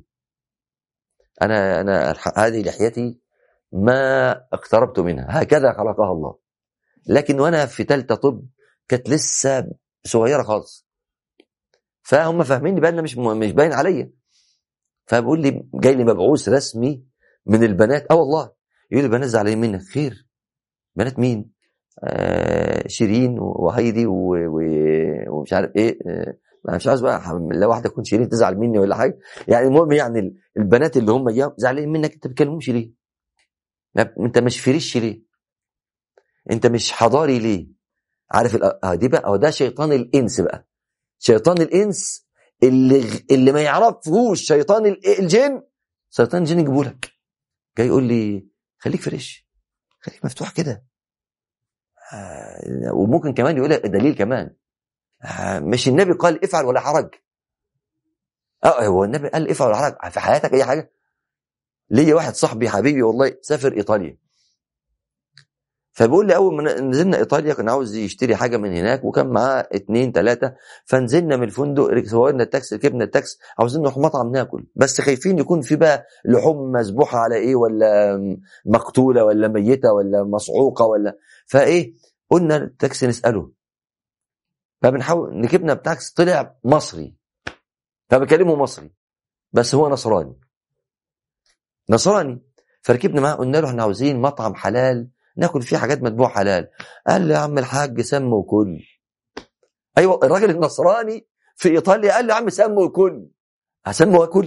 أنا هذه لحيتي ما اقتربت منها، هكذا خلقها الله، لكن وانا في ثالثه طب كانت لسه صغيره خالص، فهم فاهميني بقى انا مش باين عليا. فبقول لي جاي لي مبعوث رسمي من البنات، والله يقول لي البنات زعلانين منك. خير؟ بنات مين؟ شيرين وهيدي ومش عارف ايه. انا مش عايز بقى لو واحده تكون شيرين تزعل مني ولا حاجه، يعني المهم يعني البنات اللي هم زعلانين منك انت بتكلمهمش ليه؟ انت مش فريش ليه؟ انت مش حضاري ليه؟ عارف دي بقى، ده شيطان الانس بقى. شيطان الانس اللي ما يعرفهوش شيطان الجن. شيطان الجن يجيبه لك جاي يقول لي خليك فريش، خليك مفتوح كده. وممكن كمان يقول لك دليل كمان، مش النبي قال افعل ولا حرج؟ هو النبي قال افعل ولا حرج في حياتك اي حاجه؟ ليا واحد صاحبي حبيبي والله سافر ايطاليا، فبيقول لي اول ما نزلنا ايطاليا كان عاوز يشتري حاجه من هناك، وكان معاه 2 3، فنزلنا من الفندق سوينا التاكسي، ركبنا التاكسي، عاوزين نروح مطعم ناكل، بس خايفين يكون في بقى لحوم مسبوحه على ايه، ولا مقتوله ولا ميته ولا مصعوقه ولا فايه. قلنا التاكسي نساله، فبنحاول ركبنا بتاكسي، طلع مصري، فبكلمه مصري بس هو نصراني. فركبنا معاه، قلنا له احنا عاوزين مطعم حلال ناكل فيه حاجات مذبوحه حلال. قال لي يا عم الحاج سم وكل. ايوه الراجل النصراني في ايطاليا قال لي يا عم سم وكل، هسم واكل.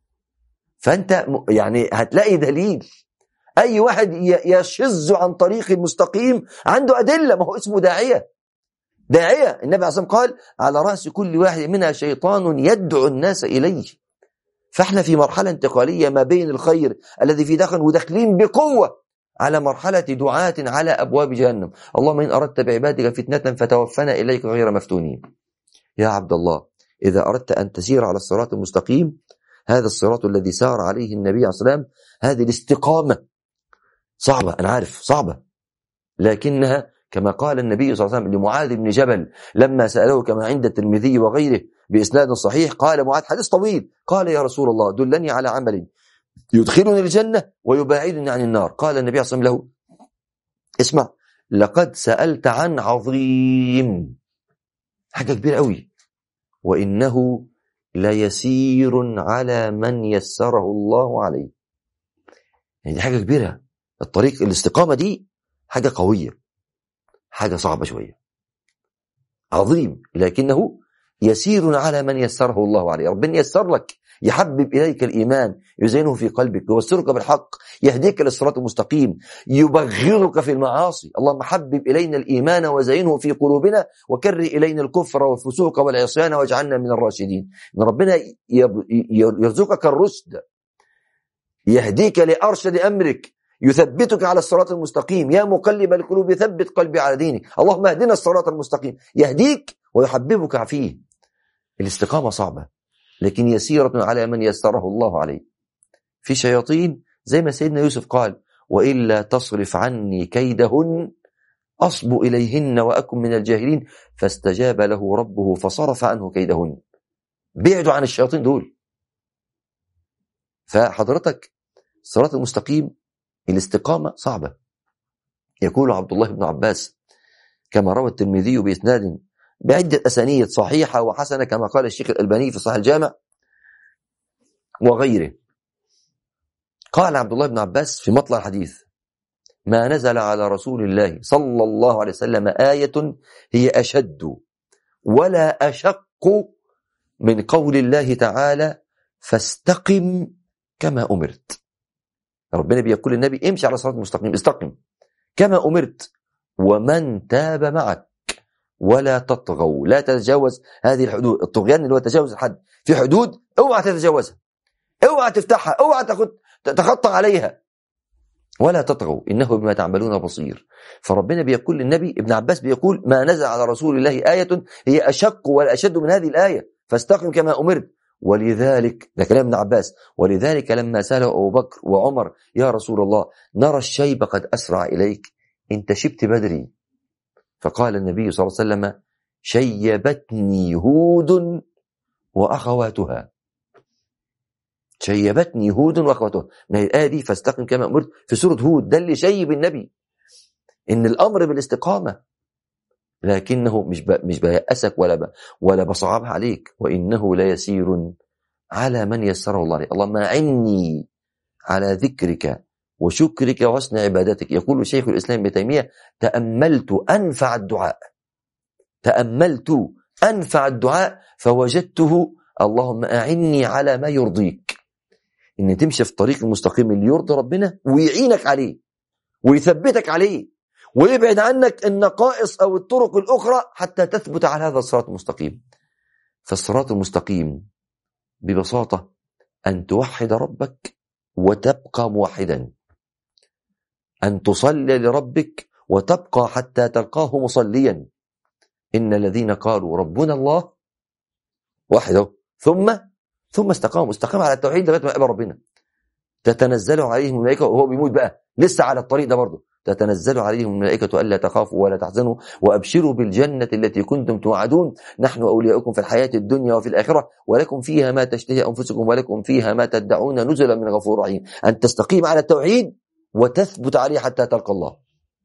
فانت يعني هتلاقي دليل. اي واحد يشذ عن طريق المستقيم عنده ادله، ما هو اسمه داعيه. النبي عليه الصلاه والسلام قال على راس كل واحد منها شيطان يدعو الناس اليه. فاحنا في مرحله انتقاليه ما بين الخير الذي في داخل وداخلين بقوه على مرحلة دعاة على أبواب جهنم. اللهم إن أردت بعبادك فتنة فتوفنا إليك غير مفتونين. يا عبد الله إذا أردت أن تسير على الصراط المستقيم، هذا الصراط الذي سار عليه النبي عليه الصلاة والسلام، هذه الاستقامة صعبة، أنا عارف صعبة، لكنها كما قال النبي صلى الله عليه وسلم لمعاذ بن جبل لما سأله كما عند الترمذي وغيره بإسناد صحيح، قال معاذ حديث طويل، قال يا رسول الله دلني على عمل يدخلني الجنة ويباعدني عن النار. قال النبي صلى الله عليه وسلم له اسمع، لقد سألت عن عظيم، حاجة كبيرة قوي، وإنه ليسير على من يسره الله عليه. يعني دي حاجة كبيرة، الطريق الاستقامة دي حاجة قوية، حاجة صعبة شوية، عظيم، لكنه يسير على من يسره الله عليه. ربنا يسر لك، يحبب إليك الإيمان، يزينه في قلبك، يبصرك بالحق، يهديك للصراط المستقيم، يبغضك في المعاصي. اللهم حبب إلينا الإيمان وزينه في قلوبنا وكره إلينا الكفر والفسوق والعصيان واجعلنا من الراشدين. إن ربنا يرزقك الرشد، يهديك لأرشد أمرك، يثبتك على الصراط المستقيم. يا مقلب القلوب ثبت قلبي على دينك. اللهم اهدنا الصراط المستقيم، يهديك ويحببك فيه. الاستقامة صعبة لكن يسيرة على من يسره الله عليه. في شياطين زي ما سيدنا يوسف قال وإلا تصرف عني كيدهن أصب إليهن وأكن من الجاهلين، فاستجاب له ربه فصرف عنه كيدهن. بعدوا عن الشياطين دول. فحضرتك الصراط المستقيم الاستقامة صعبة. يقول عبد الله بن عباس كما روى الترمذي بإسناد بعدة أسانيد صحيحة وحسنة كما قال الشيخ الألباني في صحيح الجامع وغيره، قال عبد الله بن عباس في مطلع الحديث ما نزل على رسول الله صلى الله عليه وسلم آية هي أشد ولا أشق من قول الله تعالى فاستقم كما أمرت. ربنا بيقول للنبي امشي على صراط المستقيم، استقم كما أمرت ومن تاب معك ولا تطغوا، لا تتجاوز هذه الحدود. الطغيان اللي هو تجاوز الحد، في حدود اوعى تتجاوزها، اوعى تفتحها، اوعى تخطى عليها. ولا تطغوا إنه بما تعملون بصير. فربنا بيقول للنبي، ابن عباس بيقول ما نزل على رسول الله آية هي أشق ولا أشد من هذه الآية فاستقم كما أمرت. ولذلك، ده كلام ابن عباس، ولذلك لما سأله أبو بكر وعمر يا رسول الله نرى الشيب قد أسرع إليك انت شبت بدري، فقال النبي صلى الله عليه وسلم شيبتني هود وأخواتها. شيبتني هود واخواتها من الآية دي فاستقم كما أمرت في سورة هود. ده اللي شيب النبي، إن الأمر بالاستقامة، لكنه مش بيأسك ولا بصعبها عليك، وإنه لا يسير على من يسره الله عليه. اللهم أعني على ذكرك وشكرك وحسن عبادتك. يقول شيخ الإسلام ابن تيمية تأملت أنفع الدعاء فوجدته اللهم أعني على ما يرضيك. إن تمشي في طريق المستقيم اللي يرضي ربنا ويعينك عليه ويثبتك عليه ويبعد عنك النقائص أو الطرق الأخرى حتى تثبت على هذا الصراط المستقيم. فالصراط المستقيم ببساطة أن توحد ربك وتبقى موحدا، أن تصلي لربك وتبقى حتى تلقاه مصليا. إن الذين قالوا ربنا الله وحده ثم استقاموا على التوحيد لغاية ما يقبل ربنا. تتنزل عليهم الملائكة وهو بيموت بقى لسه على الطريق ده برضه، تتنزل عليهم الملائكة ألا تخافوا ولا تحزنوا وأبشروا بالجنة التي كنتم توعدون نحن أولياؤكم في الحياة الدنيا وفي الآخرة ولكم فيها ما تشتهي أنفسكم ولكم فيها ما تدعون نزلا من غفور رحيم. أن تستقيم على التوحيد وتثبت عليه حتى تلقى الله.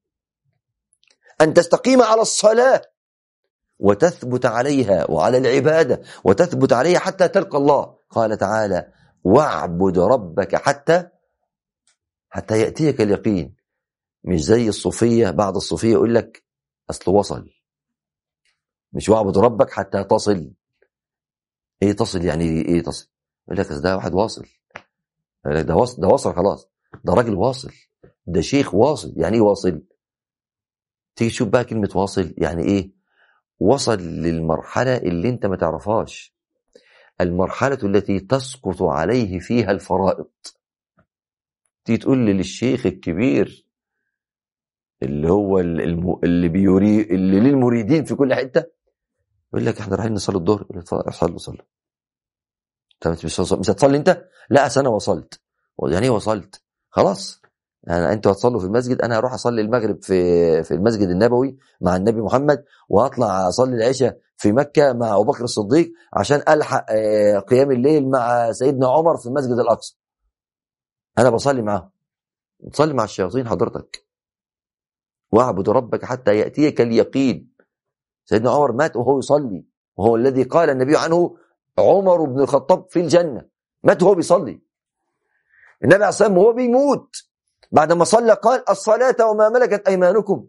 أن تستقيم على الصلاة وتثبت عليها وعلى العبادة وتثبت عليها حتى تلقى الله. قال تعالى واعبد ربك حتى يأتيك اليقين. مش زي الصوفية، بعض الصوفية يقول لك أصل وصل، مش واعبد ربك حتى تصل. ايه تصل يعني ايه تصل؟ يقول لك ده واحد واصل، ده وصل خلاص، ده راجل واصل، ده شيخ واصل. يعني ايه واصل؟ تيجي تشوف بقى كلمة واصل يعني ايه. وصل للمرحلة اللي انت ما تعرفهاش، المرحلة التي تسقط عليه فيها الفرائض. تيجي تقول لي للشيخ الكبير اللي هو اللي للمريدين في كل حتة، يقول لك احنا رايحين نصلي الظهر، يقول لك صلي. طب مش هتصلي انت؟ لا انا وصلت. يعني ايه وصلت؟ خلاص يعني انتوا هتصلوا في المسجد، انا هروح اصلي المغرب في المسجد النبوي مع النبي محمد، وهطلع اصلي العشاء في مكة مع ابو بكر الصديق عشان الحق قيام الليل مع سيدنا عمر في المسجد الاقصى. انا بصلي معاهم، بتصلي مع الشياطين حضرتك. واعبد ربك حتى يأتيك اليقين. سيدنا عمر مات وهو يصلي، وهو الذي قال النبي عنه عمر بن الخطاب في الجنة، مات وهو بيصلي. النبي عليه الصلاة والسلام وهو بيموت بعد ما صلى قال الصلاة وما ملكت أيمانكم.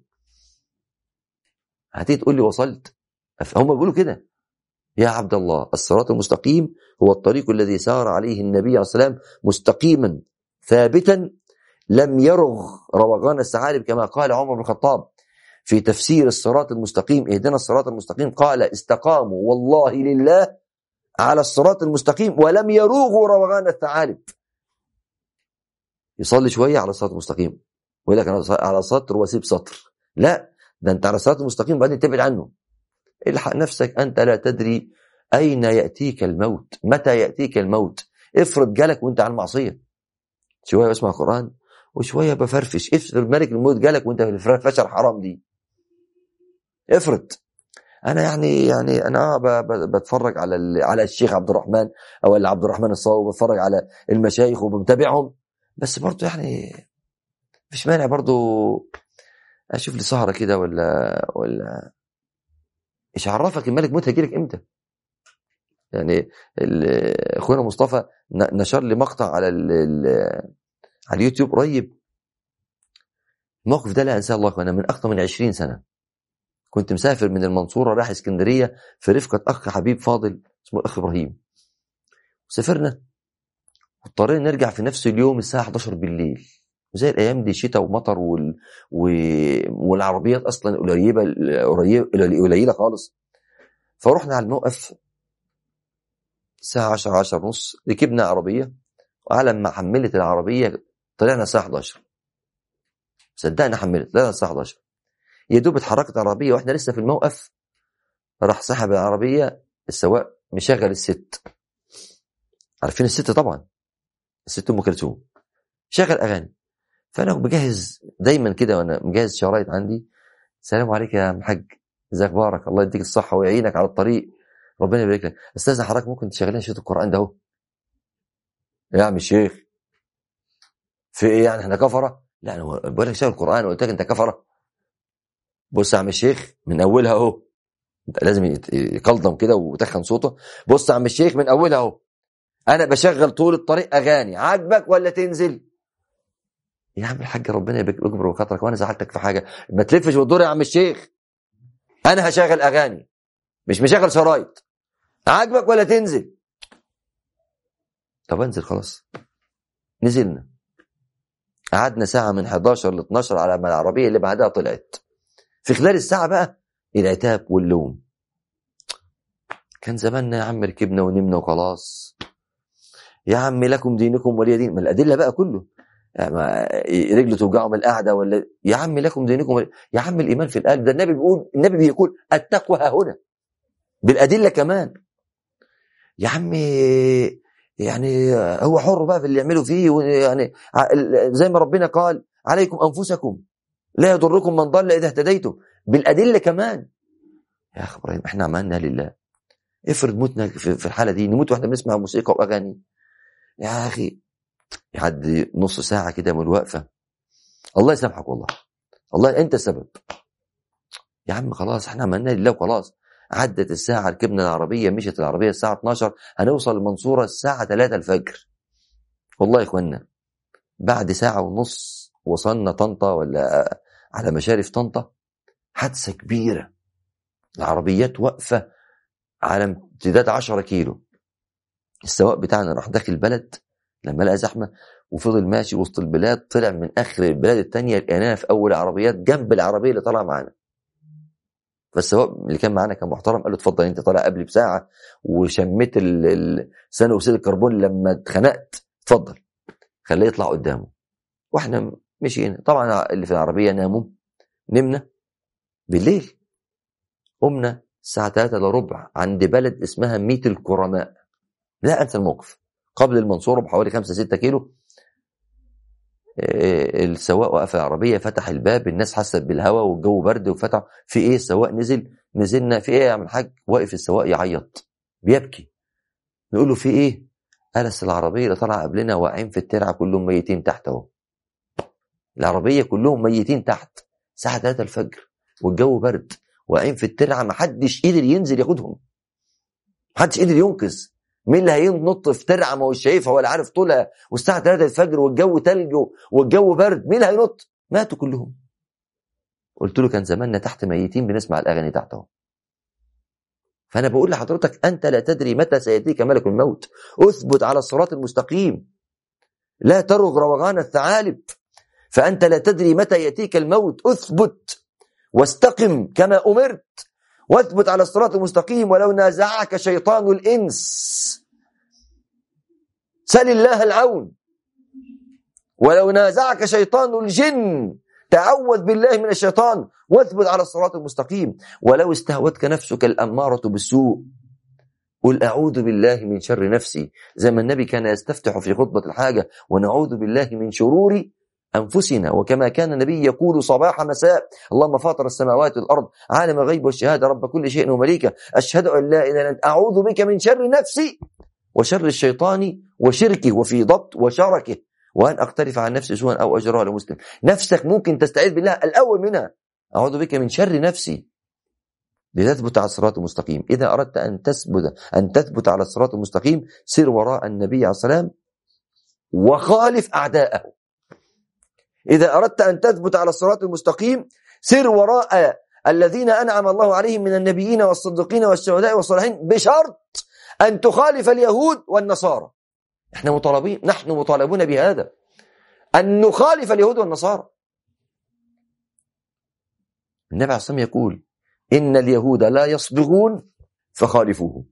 هتيجي تقول لي وصلت؟ هم بيقولوا كده. يا عبد الله الصراط المستقيم هو الطريق الذي سار عليه النبي عليه الصلاة والسلام مستقيما ثابتا لم يرغ روغان الثعالب، كما قال عمر بن الخطاب في تفسير الصراط المستقيم اهدنا الصراط المستقيم قال استقاموا والله لله على الصراط المستقيم ولم يروغوا روغان الثعالب. يصلي شوية على الصراط المستقيم ويقول لك أنا على سطر واسيب سطر، لا ده أنت على الصراط المستقيم بعدين تبعد عنه. الحق نفسك، أنت لا تدري أين يأتيك الموت، متى يأتيك الموت. افرض جالك وأنت على المعصية، شوية بسمع قرآن وشوية بفرفش. افرض ملك الموت جالك وأنت في الفشل حرام دي، افرض. أنا يعني أنا بتفرج على الشيخ عبد الرحمن أو عبد الرحمن الصاوي، بتفرج على المشايخ وبتابعهم، بس برضو يعني مفيش مانع برضو اشوف لي سهرة كده ولا ايش عرفك الملك موت هيجيلك امتى؟ يعني اخونا مصطفى نشر لي مقطع على اليوتيوب قريب. الموقف ده لا انساه الله. انا من اكثر من 20 سنة كنت مسافر من المنصورة رايح اسكندرية في رفقة اخ حبيب فاضل اسمه الاخ ابراهيم. سافرنا واضطرينا نرجع في نفس اليوم الساعة 11 بالليل، وزي الايام دي شتاء ومطر والعربيات اصلا قليله خالص. فروحنا على الموقف الساعه 10 ونص، ركبنا عربيه، وعلى ما حملت العربيه طلعنا الساعه 11. صدقني حملت لا الساعة 11. يا دوب اتحركت عربية واحنا لسه في الموقف، راح سحب العربية السواق مشغل الست. عارفين الست طبعا، الست ام كلثوم، شغل اغاني. فانا بجهز دايما كده وانا مجهز شرايط عندي، السلام عليك يا محج، ازيك، بارك الله يديك الصحه ويعينك على الطريق، ربنا يبارك لك، استاذ حضرتك ممكن تشغلين شريط القران ده اهو. يا عم الشيخ في ايه يعني، احنا كفره؟ لا انا بقول لك شغل القران وقلت لك انت كفره. بص يا عم الشيخ من اولها اهو، انت لازم يقلضم كده وتخن صوته. بص يا عم الشيخ من اولها اهو، انا بشغل طول الطريق اغاني، عاجبك ولا تنزل؟ يا عم الحاج ربنا يكبر بخاطرك، وانا زعلتك في حاجه؟ ما تلفش وتدور يا عم الشيخ، انا هشغل اغاني مش مشغل شرايط، عاجبك ولا تنزل؟ طب انزل خلاص. نزلنا، قعدنا ساعه من 11 ل 12 على ما العربيه اللي بعدها طلعت. في خلال الساعه بقى العتاب واللوم. كان زماننا يا عم ركبنا ونمنا وخلاص، يا عم لكم دينكم ولي دين. ما الادله بقى كله، يعني رجله توجعه من القعده ولا يا عم لكم دينكم يا عم الايمان في القلب. ده النبي بيقول التقوى ها هنا بالادله كمان. يا عم يعني هو حر بقى في اللي يعملوا فيه، يعني زي ما ربنا قال عليكم انفسكم لا يضركم من ضل اذا اهتديتم، بالادله كمان. يا اخي ابراهيم احنا عملنا لله، افرض متنا في الحاله دي، نموت واحنا بنسمع موسيقى واغاني. يا اخي يعدي نص ساعه كده من الوقفه، الله يسامحك والله، والله انت السبب. يا عم خلاص احنا عملنا لله وخلاص. عدت الساعه، ركبنا العربيه، مشت العربيه الساعه 12، هنوصل المنصوره الساعه 3 الفجر. والله يا اخوانا بعد ساعه ونص وصلنا طنطا ولا على مشارف طنطا. حادثه كبيره، العربيات واقفه على امتداد 10 كيلو. السواق بتاعنا راح داخل البلد لما لقى زحمه، وفضل ماشي وسط البلاد، طلع من اخر البلاد التانية لقيناها في اول عربيات جنب العربيه اللي طالعه معانا. فالسواق اللي كان معانا كان محترم، قال له اتفضل انت طالع قبلي بساعه وشميت ثاني اكسيد الكربون لما اتخنقت، اتفضل خليه يطلع قدامه. واحنا مشينا طبعا، اللي في العربيه ناموا، نمنا. بالليل قمنا الساعه 3 الا ربع عند بلد اسمها ميت الكرماء. لا انسى الموقف، قبل المنصوره بحوالي 5-6 كيلو. السواق وقف العربيه، فتح الباب، الناس حست بالهواء والجو برد وفتح. في ايه؟ السواق نزلنا. في ايه يا عم الحاج؟ واقف السواق يعيط بيبكي. نقول له في ايه؟ قال العربيه اللي طالعه قبلنا واقعين في الترعه كلهم ميتين تحت اهو. العربيه كلهم ميتين تحت، الساعه 3 الفجر والجو برد، واقعين في الترعه، ما حدش قدر ينزل ياخدهم، ما حدش قدر ينقذ. مين اللي هينط في ترعه ما هو شايفها ولا عارف طولها، والساعه 3 الفجر والجو تلج والجو برد؟ مين اللي هينط؟ ماتوا كلهم. قلت له كان زماننا تحت ميتين بنسمع الاغاني تحت اهو. فانا بقول لحضرتك انت لا تدري متى سياتيك ملك الموت، اثبت على الصراط المستقيم، لا ترغ روغان الثعالب، فانت لا تدري متى ياتيك الموت. اثبت واستقم كما امرت، واثبت على الصراط المستقيم. ولو نازعك شيطان الانس سل الله العون، ولو نازعك شيطان الجن تعوذ بالله من الشيطان واثبت على الصراط المستقيم. ولو استهوتك نفسك الأمارة بالسوء قل أعوذ بالله من شر نفسي، زي ما النبي كان يستفتح في خطبة الحاجة ونعوذ بالله من شرور أنفسنا، وكما كان النبي يقول صباح مساء اللهم فاطر السماوات والأرض عالم الغيب والشهادة رب كل شيء ومليكه أشهد أن لا إله إلا أنت أعوذ بك من شر نفسي وشر الشيطان وشركه وفي ضبط وشركه، وأن أقترف عن نفسي سوءا أو أجرها لمسلم. نفسك ممكن تستعيذ بالله الأول منها، أعوذ بك من شر نفسي لتثبت على الصراط المستقيم. إذا أردت أن تثبت على الصراط المستقيم سر وراء النبي عليه السلام وخالف أعداءه. إذا أردت أن تثبت على الصراط المستقيم سر وراء الذين أنعم الله عليهم من النبيين والصديقين والشهداء والصالحين، بشرط أن تخالف اليهود والنصارى. نحن مطالبون بهذا، أن نخالف اليهود والنصارى. النبي عليه الصلاة والسلام يقول إن اليهود لا يصبغون فخالفوهم.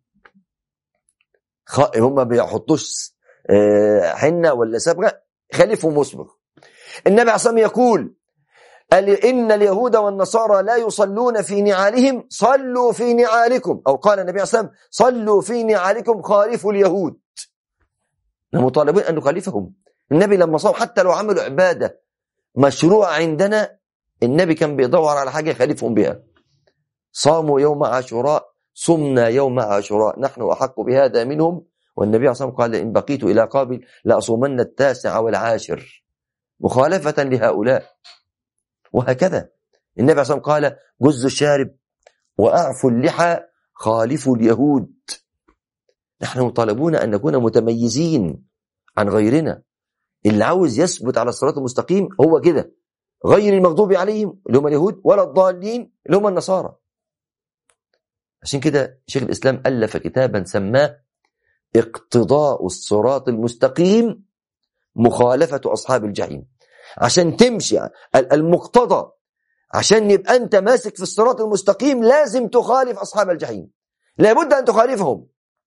هم بيحطوش حنة ولا صبغة، خالفهم مصبغ. النبي عليه الصلاة والسلام يقول قال إن اليهود والنصارى لا يصلون في نعالهم، صلوا في نعالكم. أو قال النبي صلى الله عليه وسلم صلوا في نعالكم خالفوا اليهود. نحن مطالبين أن نخالفهم. النبي لما صام حتى لو عملوا عبادة مشروع عندنا، النبي كان بيدور على حاجة يخالفهم بها. صاموا يوم عاشوراء، صمنا يوم عاشوراء، نحن أحق بهذا منهم. والنبي عليه الصلاة والسلام قال إن بقيت إلى قابل لأصومن 9 والعاشر، مخالفة لهؤلاء. وهكذا النبي عليه الصلاة والسلام قال جزوا الشارب وأعفوا اللحى خالفوا اليهود. نحن مطالبون أن نكون متميزين عن غيرنا. اللي عاوز يثبت على الصراط المستقيم هو كده، غير المغضوب عليهم اللي هم اليهود ولا الضالين اللي هم النصارى. عشان كده شيخ الإسلام ألف كتابا سماه اقتضاء الصراط المستقيم مخالفة أصحاب الجحيم. عشان تمشي المقتضى، عشان يبقى أنت ماسك في الصراط المستقيم لازم تخالف أصحاب الجحيم، لابد أن تخالفهم.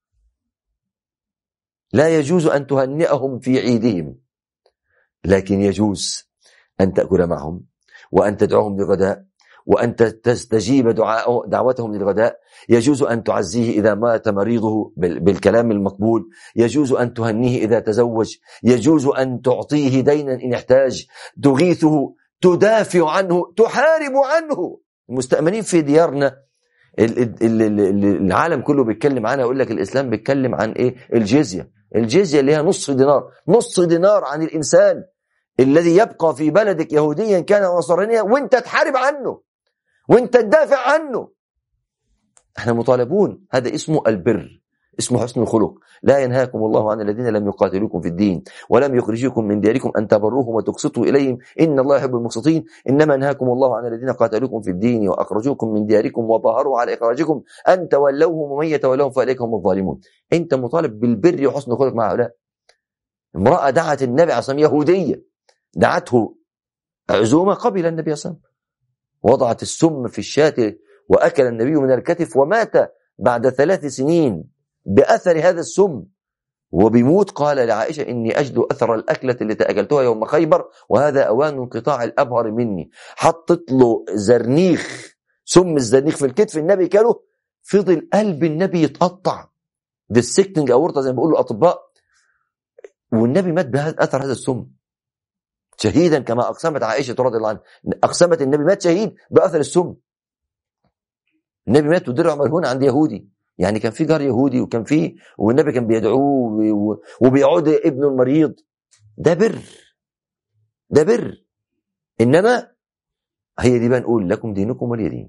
لا يجوز أن تهنئهم في عيدهم، لكن يجوز أن تأكل معهم وأن تدعوهم للغداء وأن تستجيب دعوتهم للغداء. يجوز أن تعزيه إذا مات مريضه بالكلام المقبول. يجوز أن تهنيه إذا تزوج. يجوز أن تعطيه دينا إن احتاج، تغيثه، تدافع عنه، تحارب عنه. المستأمنين في ديارنا العالم كله بيتكلم عنها، يقول لك الإسلام بيتكلم عن إيه؟ الجزية. الجزية اللي هي نص دينار عن الإنسان الذي يبقى في بلدك يهوديا كان نصرانيا وانت تحارب عنه وانت تدافع عنه. احنا مطالبون، هذا اسمه البر، اسمه حسن الخلق. لا ينهاكم الله عن الذين لم يقاتلوكم في الدين ولم يخرجوكم من دياركم أن تبروهم وتقسطوا إليهم إن الله يحب المقسطين. إنما ينهاكم الله عن الذين قاتلوكم في الدين وأخرجوكم من دياركم وظاهروا على إخراجكم أن تولوهم ومن يتولوهم فأولئك هم الظالمون. أنت مطالب بالبر وحسن الخلق مع هؤلاء. امرأة دعت النبي عليه الصلاة والسلام، يهودية دعته عزومة، قبل النبي صلى الله عليه وسلم، وضعت السم في الشاة وأكل النبي من الكتف ومات بعد 3 سنين بأثر هذا السم. وبيموت قال لعائشة إني أجد أثر الأكلة التي أكلتها يوم خيبر وهذا أوان انقطاع الأبهر مني. حطت له زرنيخ، سم الزرنيخ في الكتف، النبي كله، فضل قلب النبي يتقطع، ديسكتنج أورطة زي ما بيقولوا الأطباء، والنبي مات بأثر هذا السم شهيدا كما أقسمت عائشة رضي الله عنها. أقسمت النبي مات شهيد بأثر السم. النبي مات ودرع مرهون عند يهودي، يعني كان في جار يهودي وكان في، والنبي كان بيدعوه وبيعود ابنه المريض. ده بر، ده بر. إنما هي دي بقى نقول لكم دينكم ولي دين.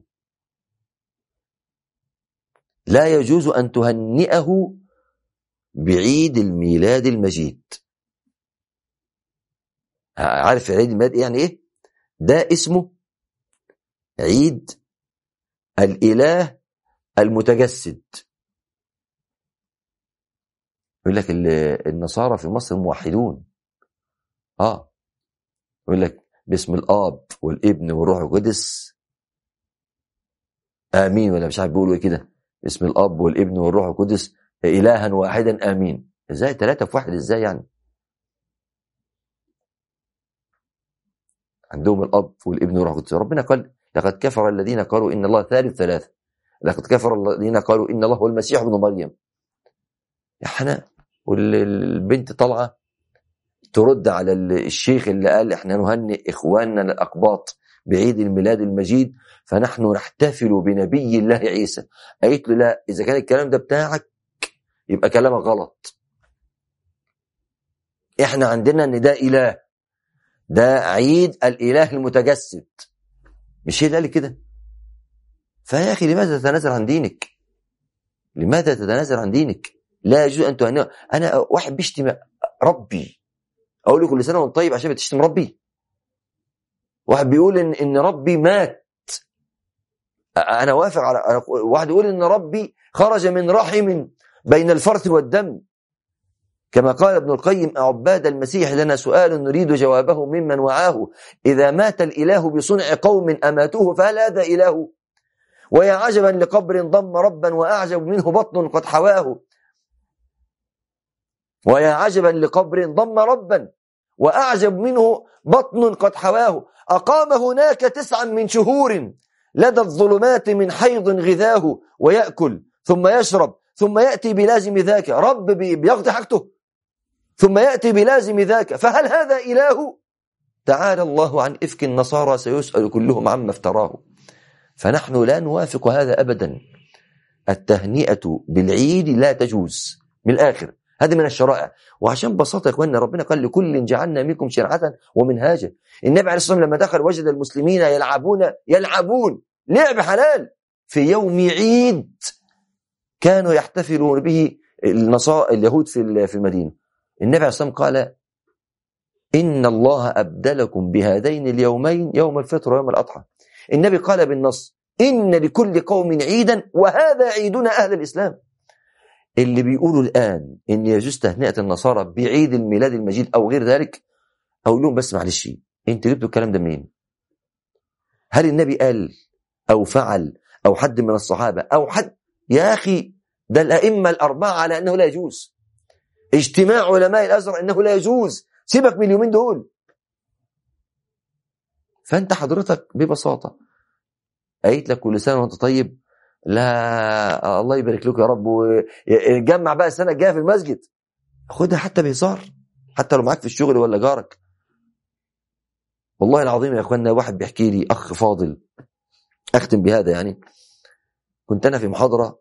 لا يجوز أن تهنئه بعيد الميلاد المجيد. عارف عيد الميلاد يعني ايه؟ ده اسمه عيد الإله المتجسد. يقول لك النصارى في مصر موحدون. يقول لك باسم الآب والابن والروح القدس آمين، ولا مش عارف بيقولوا ايه كده، باسم الآب والابن والروح القدس إلها واحدا آمين. ازاي 3 في 1؟ ازاي يعني؟ عندهم الأب والابن والروح القدس. ربنا قال لقد كفر الذين قالوا إن الله ثالث 3. لقد كفر الذين قالوا إن الله هو المسيح ابن مريم. يا حنا، والبنت طالعة ترد على الشيخ اللي قال احنا نهنئ إخواننا الأقباط بعيد الميلاد المجيد فنحن نحتفل بنبي الله عيسى. قالت له لا، إذا كان الكلام ده بتاعك يبقى كلامك غلط. احنا عندنا ان ده إله، ده عيد الإله المتجسد، مش هي اللي قال كده؟ فيا أخي لماذا تتنازل عن دينك؟ لماذا تتنازل عن دينك؟ لا يجوز أن تهنئ. أنا واحد بيشتم ربي أقول له كل سنة وانت طيب عشان بتشتم ربي؟ واحد بيقول إن ربي مات، أنا وافق على. واحد يقول إن ربي خرج من رحم بين الفرث والدم، كما قال ابن القيم عباد المسيح لنا سؤال نريد جوابه ممن وعاه، إذا مات الإله بصنع قوم أماتوه فهل هذا إله؟ ويا عجبا لقبر ضم ربا وأعجب منه بطن قد حواه. ويا عجبا لقبر ضم ربا وأعجب منه بطن قد حواه. أقام هناك 9 من شهور لدى الظلمات من حيض غذاه، ويأكل ثم يشرب ثم يأتي بلازم ذاك. رب بيقضي حاجته ثم يأتي بلازم ذاك، فهل هذا إله؟ تعالى الله عن إفك النصارى، سيسأل كلهم عما افتراه. فنحن لا نوافق هذا أبدا. التهنئة بالعيد لا تجوز من الآخر، هذه من الشرائع. وعشان بساطة يا إخواننا، ربنا قال لكل جعلنا منكم شرعة ومنهاجا. النبي عليه الصلاة والسلام لما دخل وجد المسلمين يلعبون لعب حلال في يوم عيد كانوا يحتفلون به اليهود في المدينة. النبي عليه الصلاة والسلام قال: إن الله أبدلكم بهذين اليومين، يوم الفطر ويوم الأضحى. النبي قال بالنص: إن لكل قوم عيدا وهذا عيدنا أهل الإسلام. اللي بيقولوا الآن إن يجوز تهنئة النصارى بعيد الميلاد المجيد أو غير ذلك، أقول لهم بس معلش، أنتوا جبتوا الكلام ده منين؟ هل النبي قال أو فعل أو حد من الصحابة أو حد؟ يا أخي ده الأئمة الأربعة على أنه لا يجوز، اجتماع علماء الأزهر أنه لا يجوز. سيبك من اليومين دول. فأنت حضرتك ببساطة قايت لك كل سنة وأنت طيب، لا الله يبارك لك يا رب، وجمع بقى السنة الجاية في المسجد، خدها حتى بهزار، حتى لو معاك في الشغل ولا جارك. والله العظيم يا اخوانا، واحد بيحكي لي، اخ فاضل، اختم بهذا يعني. كنت انا في محاضرة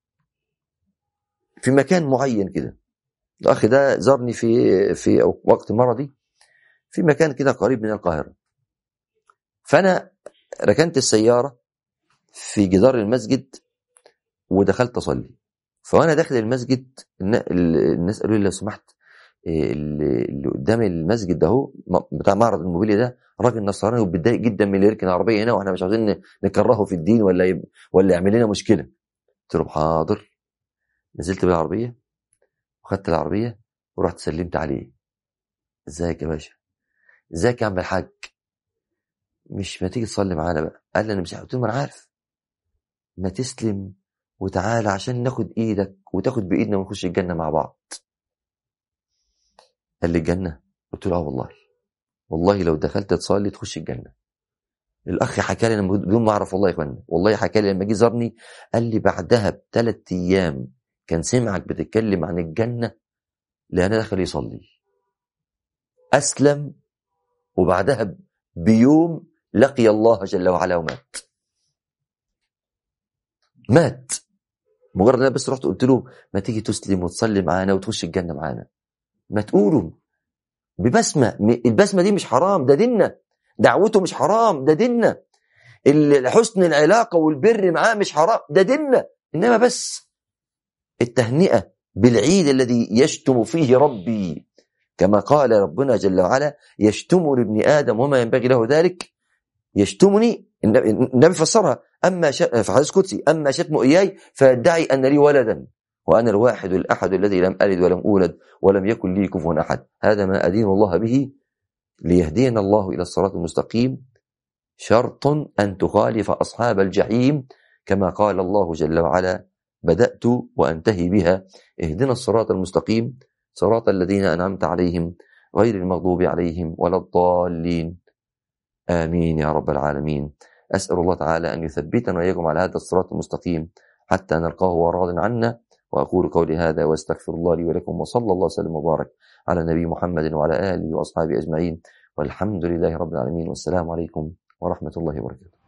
في مكان معين كده، الاخ ده زارني في وقت مرضي في مكان كده قريب من القاهرة. فانا ركنت السيارة في جدار المسجد ودخلت اصلي. فوانا داخل المسجد الناس قالوا لي: لو سمحت، اللي قدام المسجد ده هو بتاع معرض الموبيليا ده راجل نصراني وبيتضايق جدا من اللي يركن عربيه هنا، واحنا مش عاوزين نكرهه في الدين ولا يعمل لنا مشكله. قلت له: حاضر. نزلت بالعربيه وخدت العربيه ورحت سلمت عليه: ازيك يا باشا؟ ازيك يا عم الحاج؟ مش ما تيجي تصلي معانا بقى؟ قال لي: انا مش. قلت له: ما انا عارف، ما تسلم وتعالى عشان ناخد ايدك وتاخد بايدنا ونخش الجنه مع بعض. قال لي: الجنه؟ قلت له: والله لو دخلت تصلي تخش الجنه. الاخ حكى لي، انا بدون ما اعرف والله يا اخوانا، والله حكى لي لما جه زارني قال لي: بعدها ب3 ايام كان سمعك بتتكلم عن الجنه لان دخل يصلي، اسلم، وبعدها بيوم لقي الله جل وعلا ومات. مجرد انا بس رحت قلت له: ما تيجي تسلم وتصلي معانا وتخش الجنه معانا. ما تقولوا ببسمه، البسمه دي مش حرام، ده ديننا. دعوته مش حرام، ده ديننا. حسن العلاقة والبر معاه مش حرام، ده ديننا. إنما بس التهنئة بالعيد الذي يشتم فيه ربي، كما قال ربنا جل وعلا: يشتمني ابن آدم وما ينبغي له ذلك. يشتمني، النبي فسرها في حديث قدسي: أما شتم إياي فيدعي أن لي ولدا وأنا الواحد الأحد الذي لم ألد ولم أولد ولم يكن لي كفوا أحد. هذا ما أدين الله به ليهدينا الله إلى الصراط المستقيم. شرط أن تخالف أصحاب الجحيم، كما قال الله جل وعلا: بدأت وأنتهي بها. اهدنا الصراط المستقيم، صراط الذين أنعمت عليهم غير المغضوب عليهم ولا الضالين. آمين يا رب العالمين. أسأل الله تعالى أن يثبتنا وإياكم على هذا الصراط المستقيم حتى نلقاه وراض عنا. وأقول قولي هذا واستغفر الله لي ولكم، وصلى الله وسلم وبارك على نبي محمد وعلى آله وأصحابه أجمعين، والحمد لله رب العالمين. والسلام عليكم ورحمة الله وبركاته.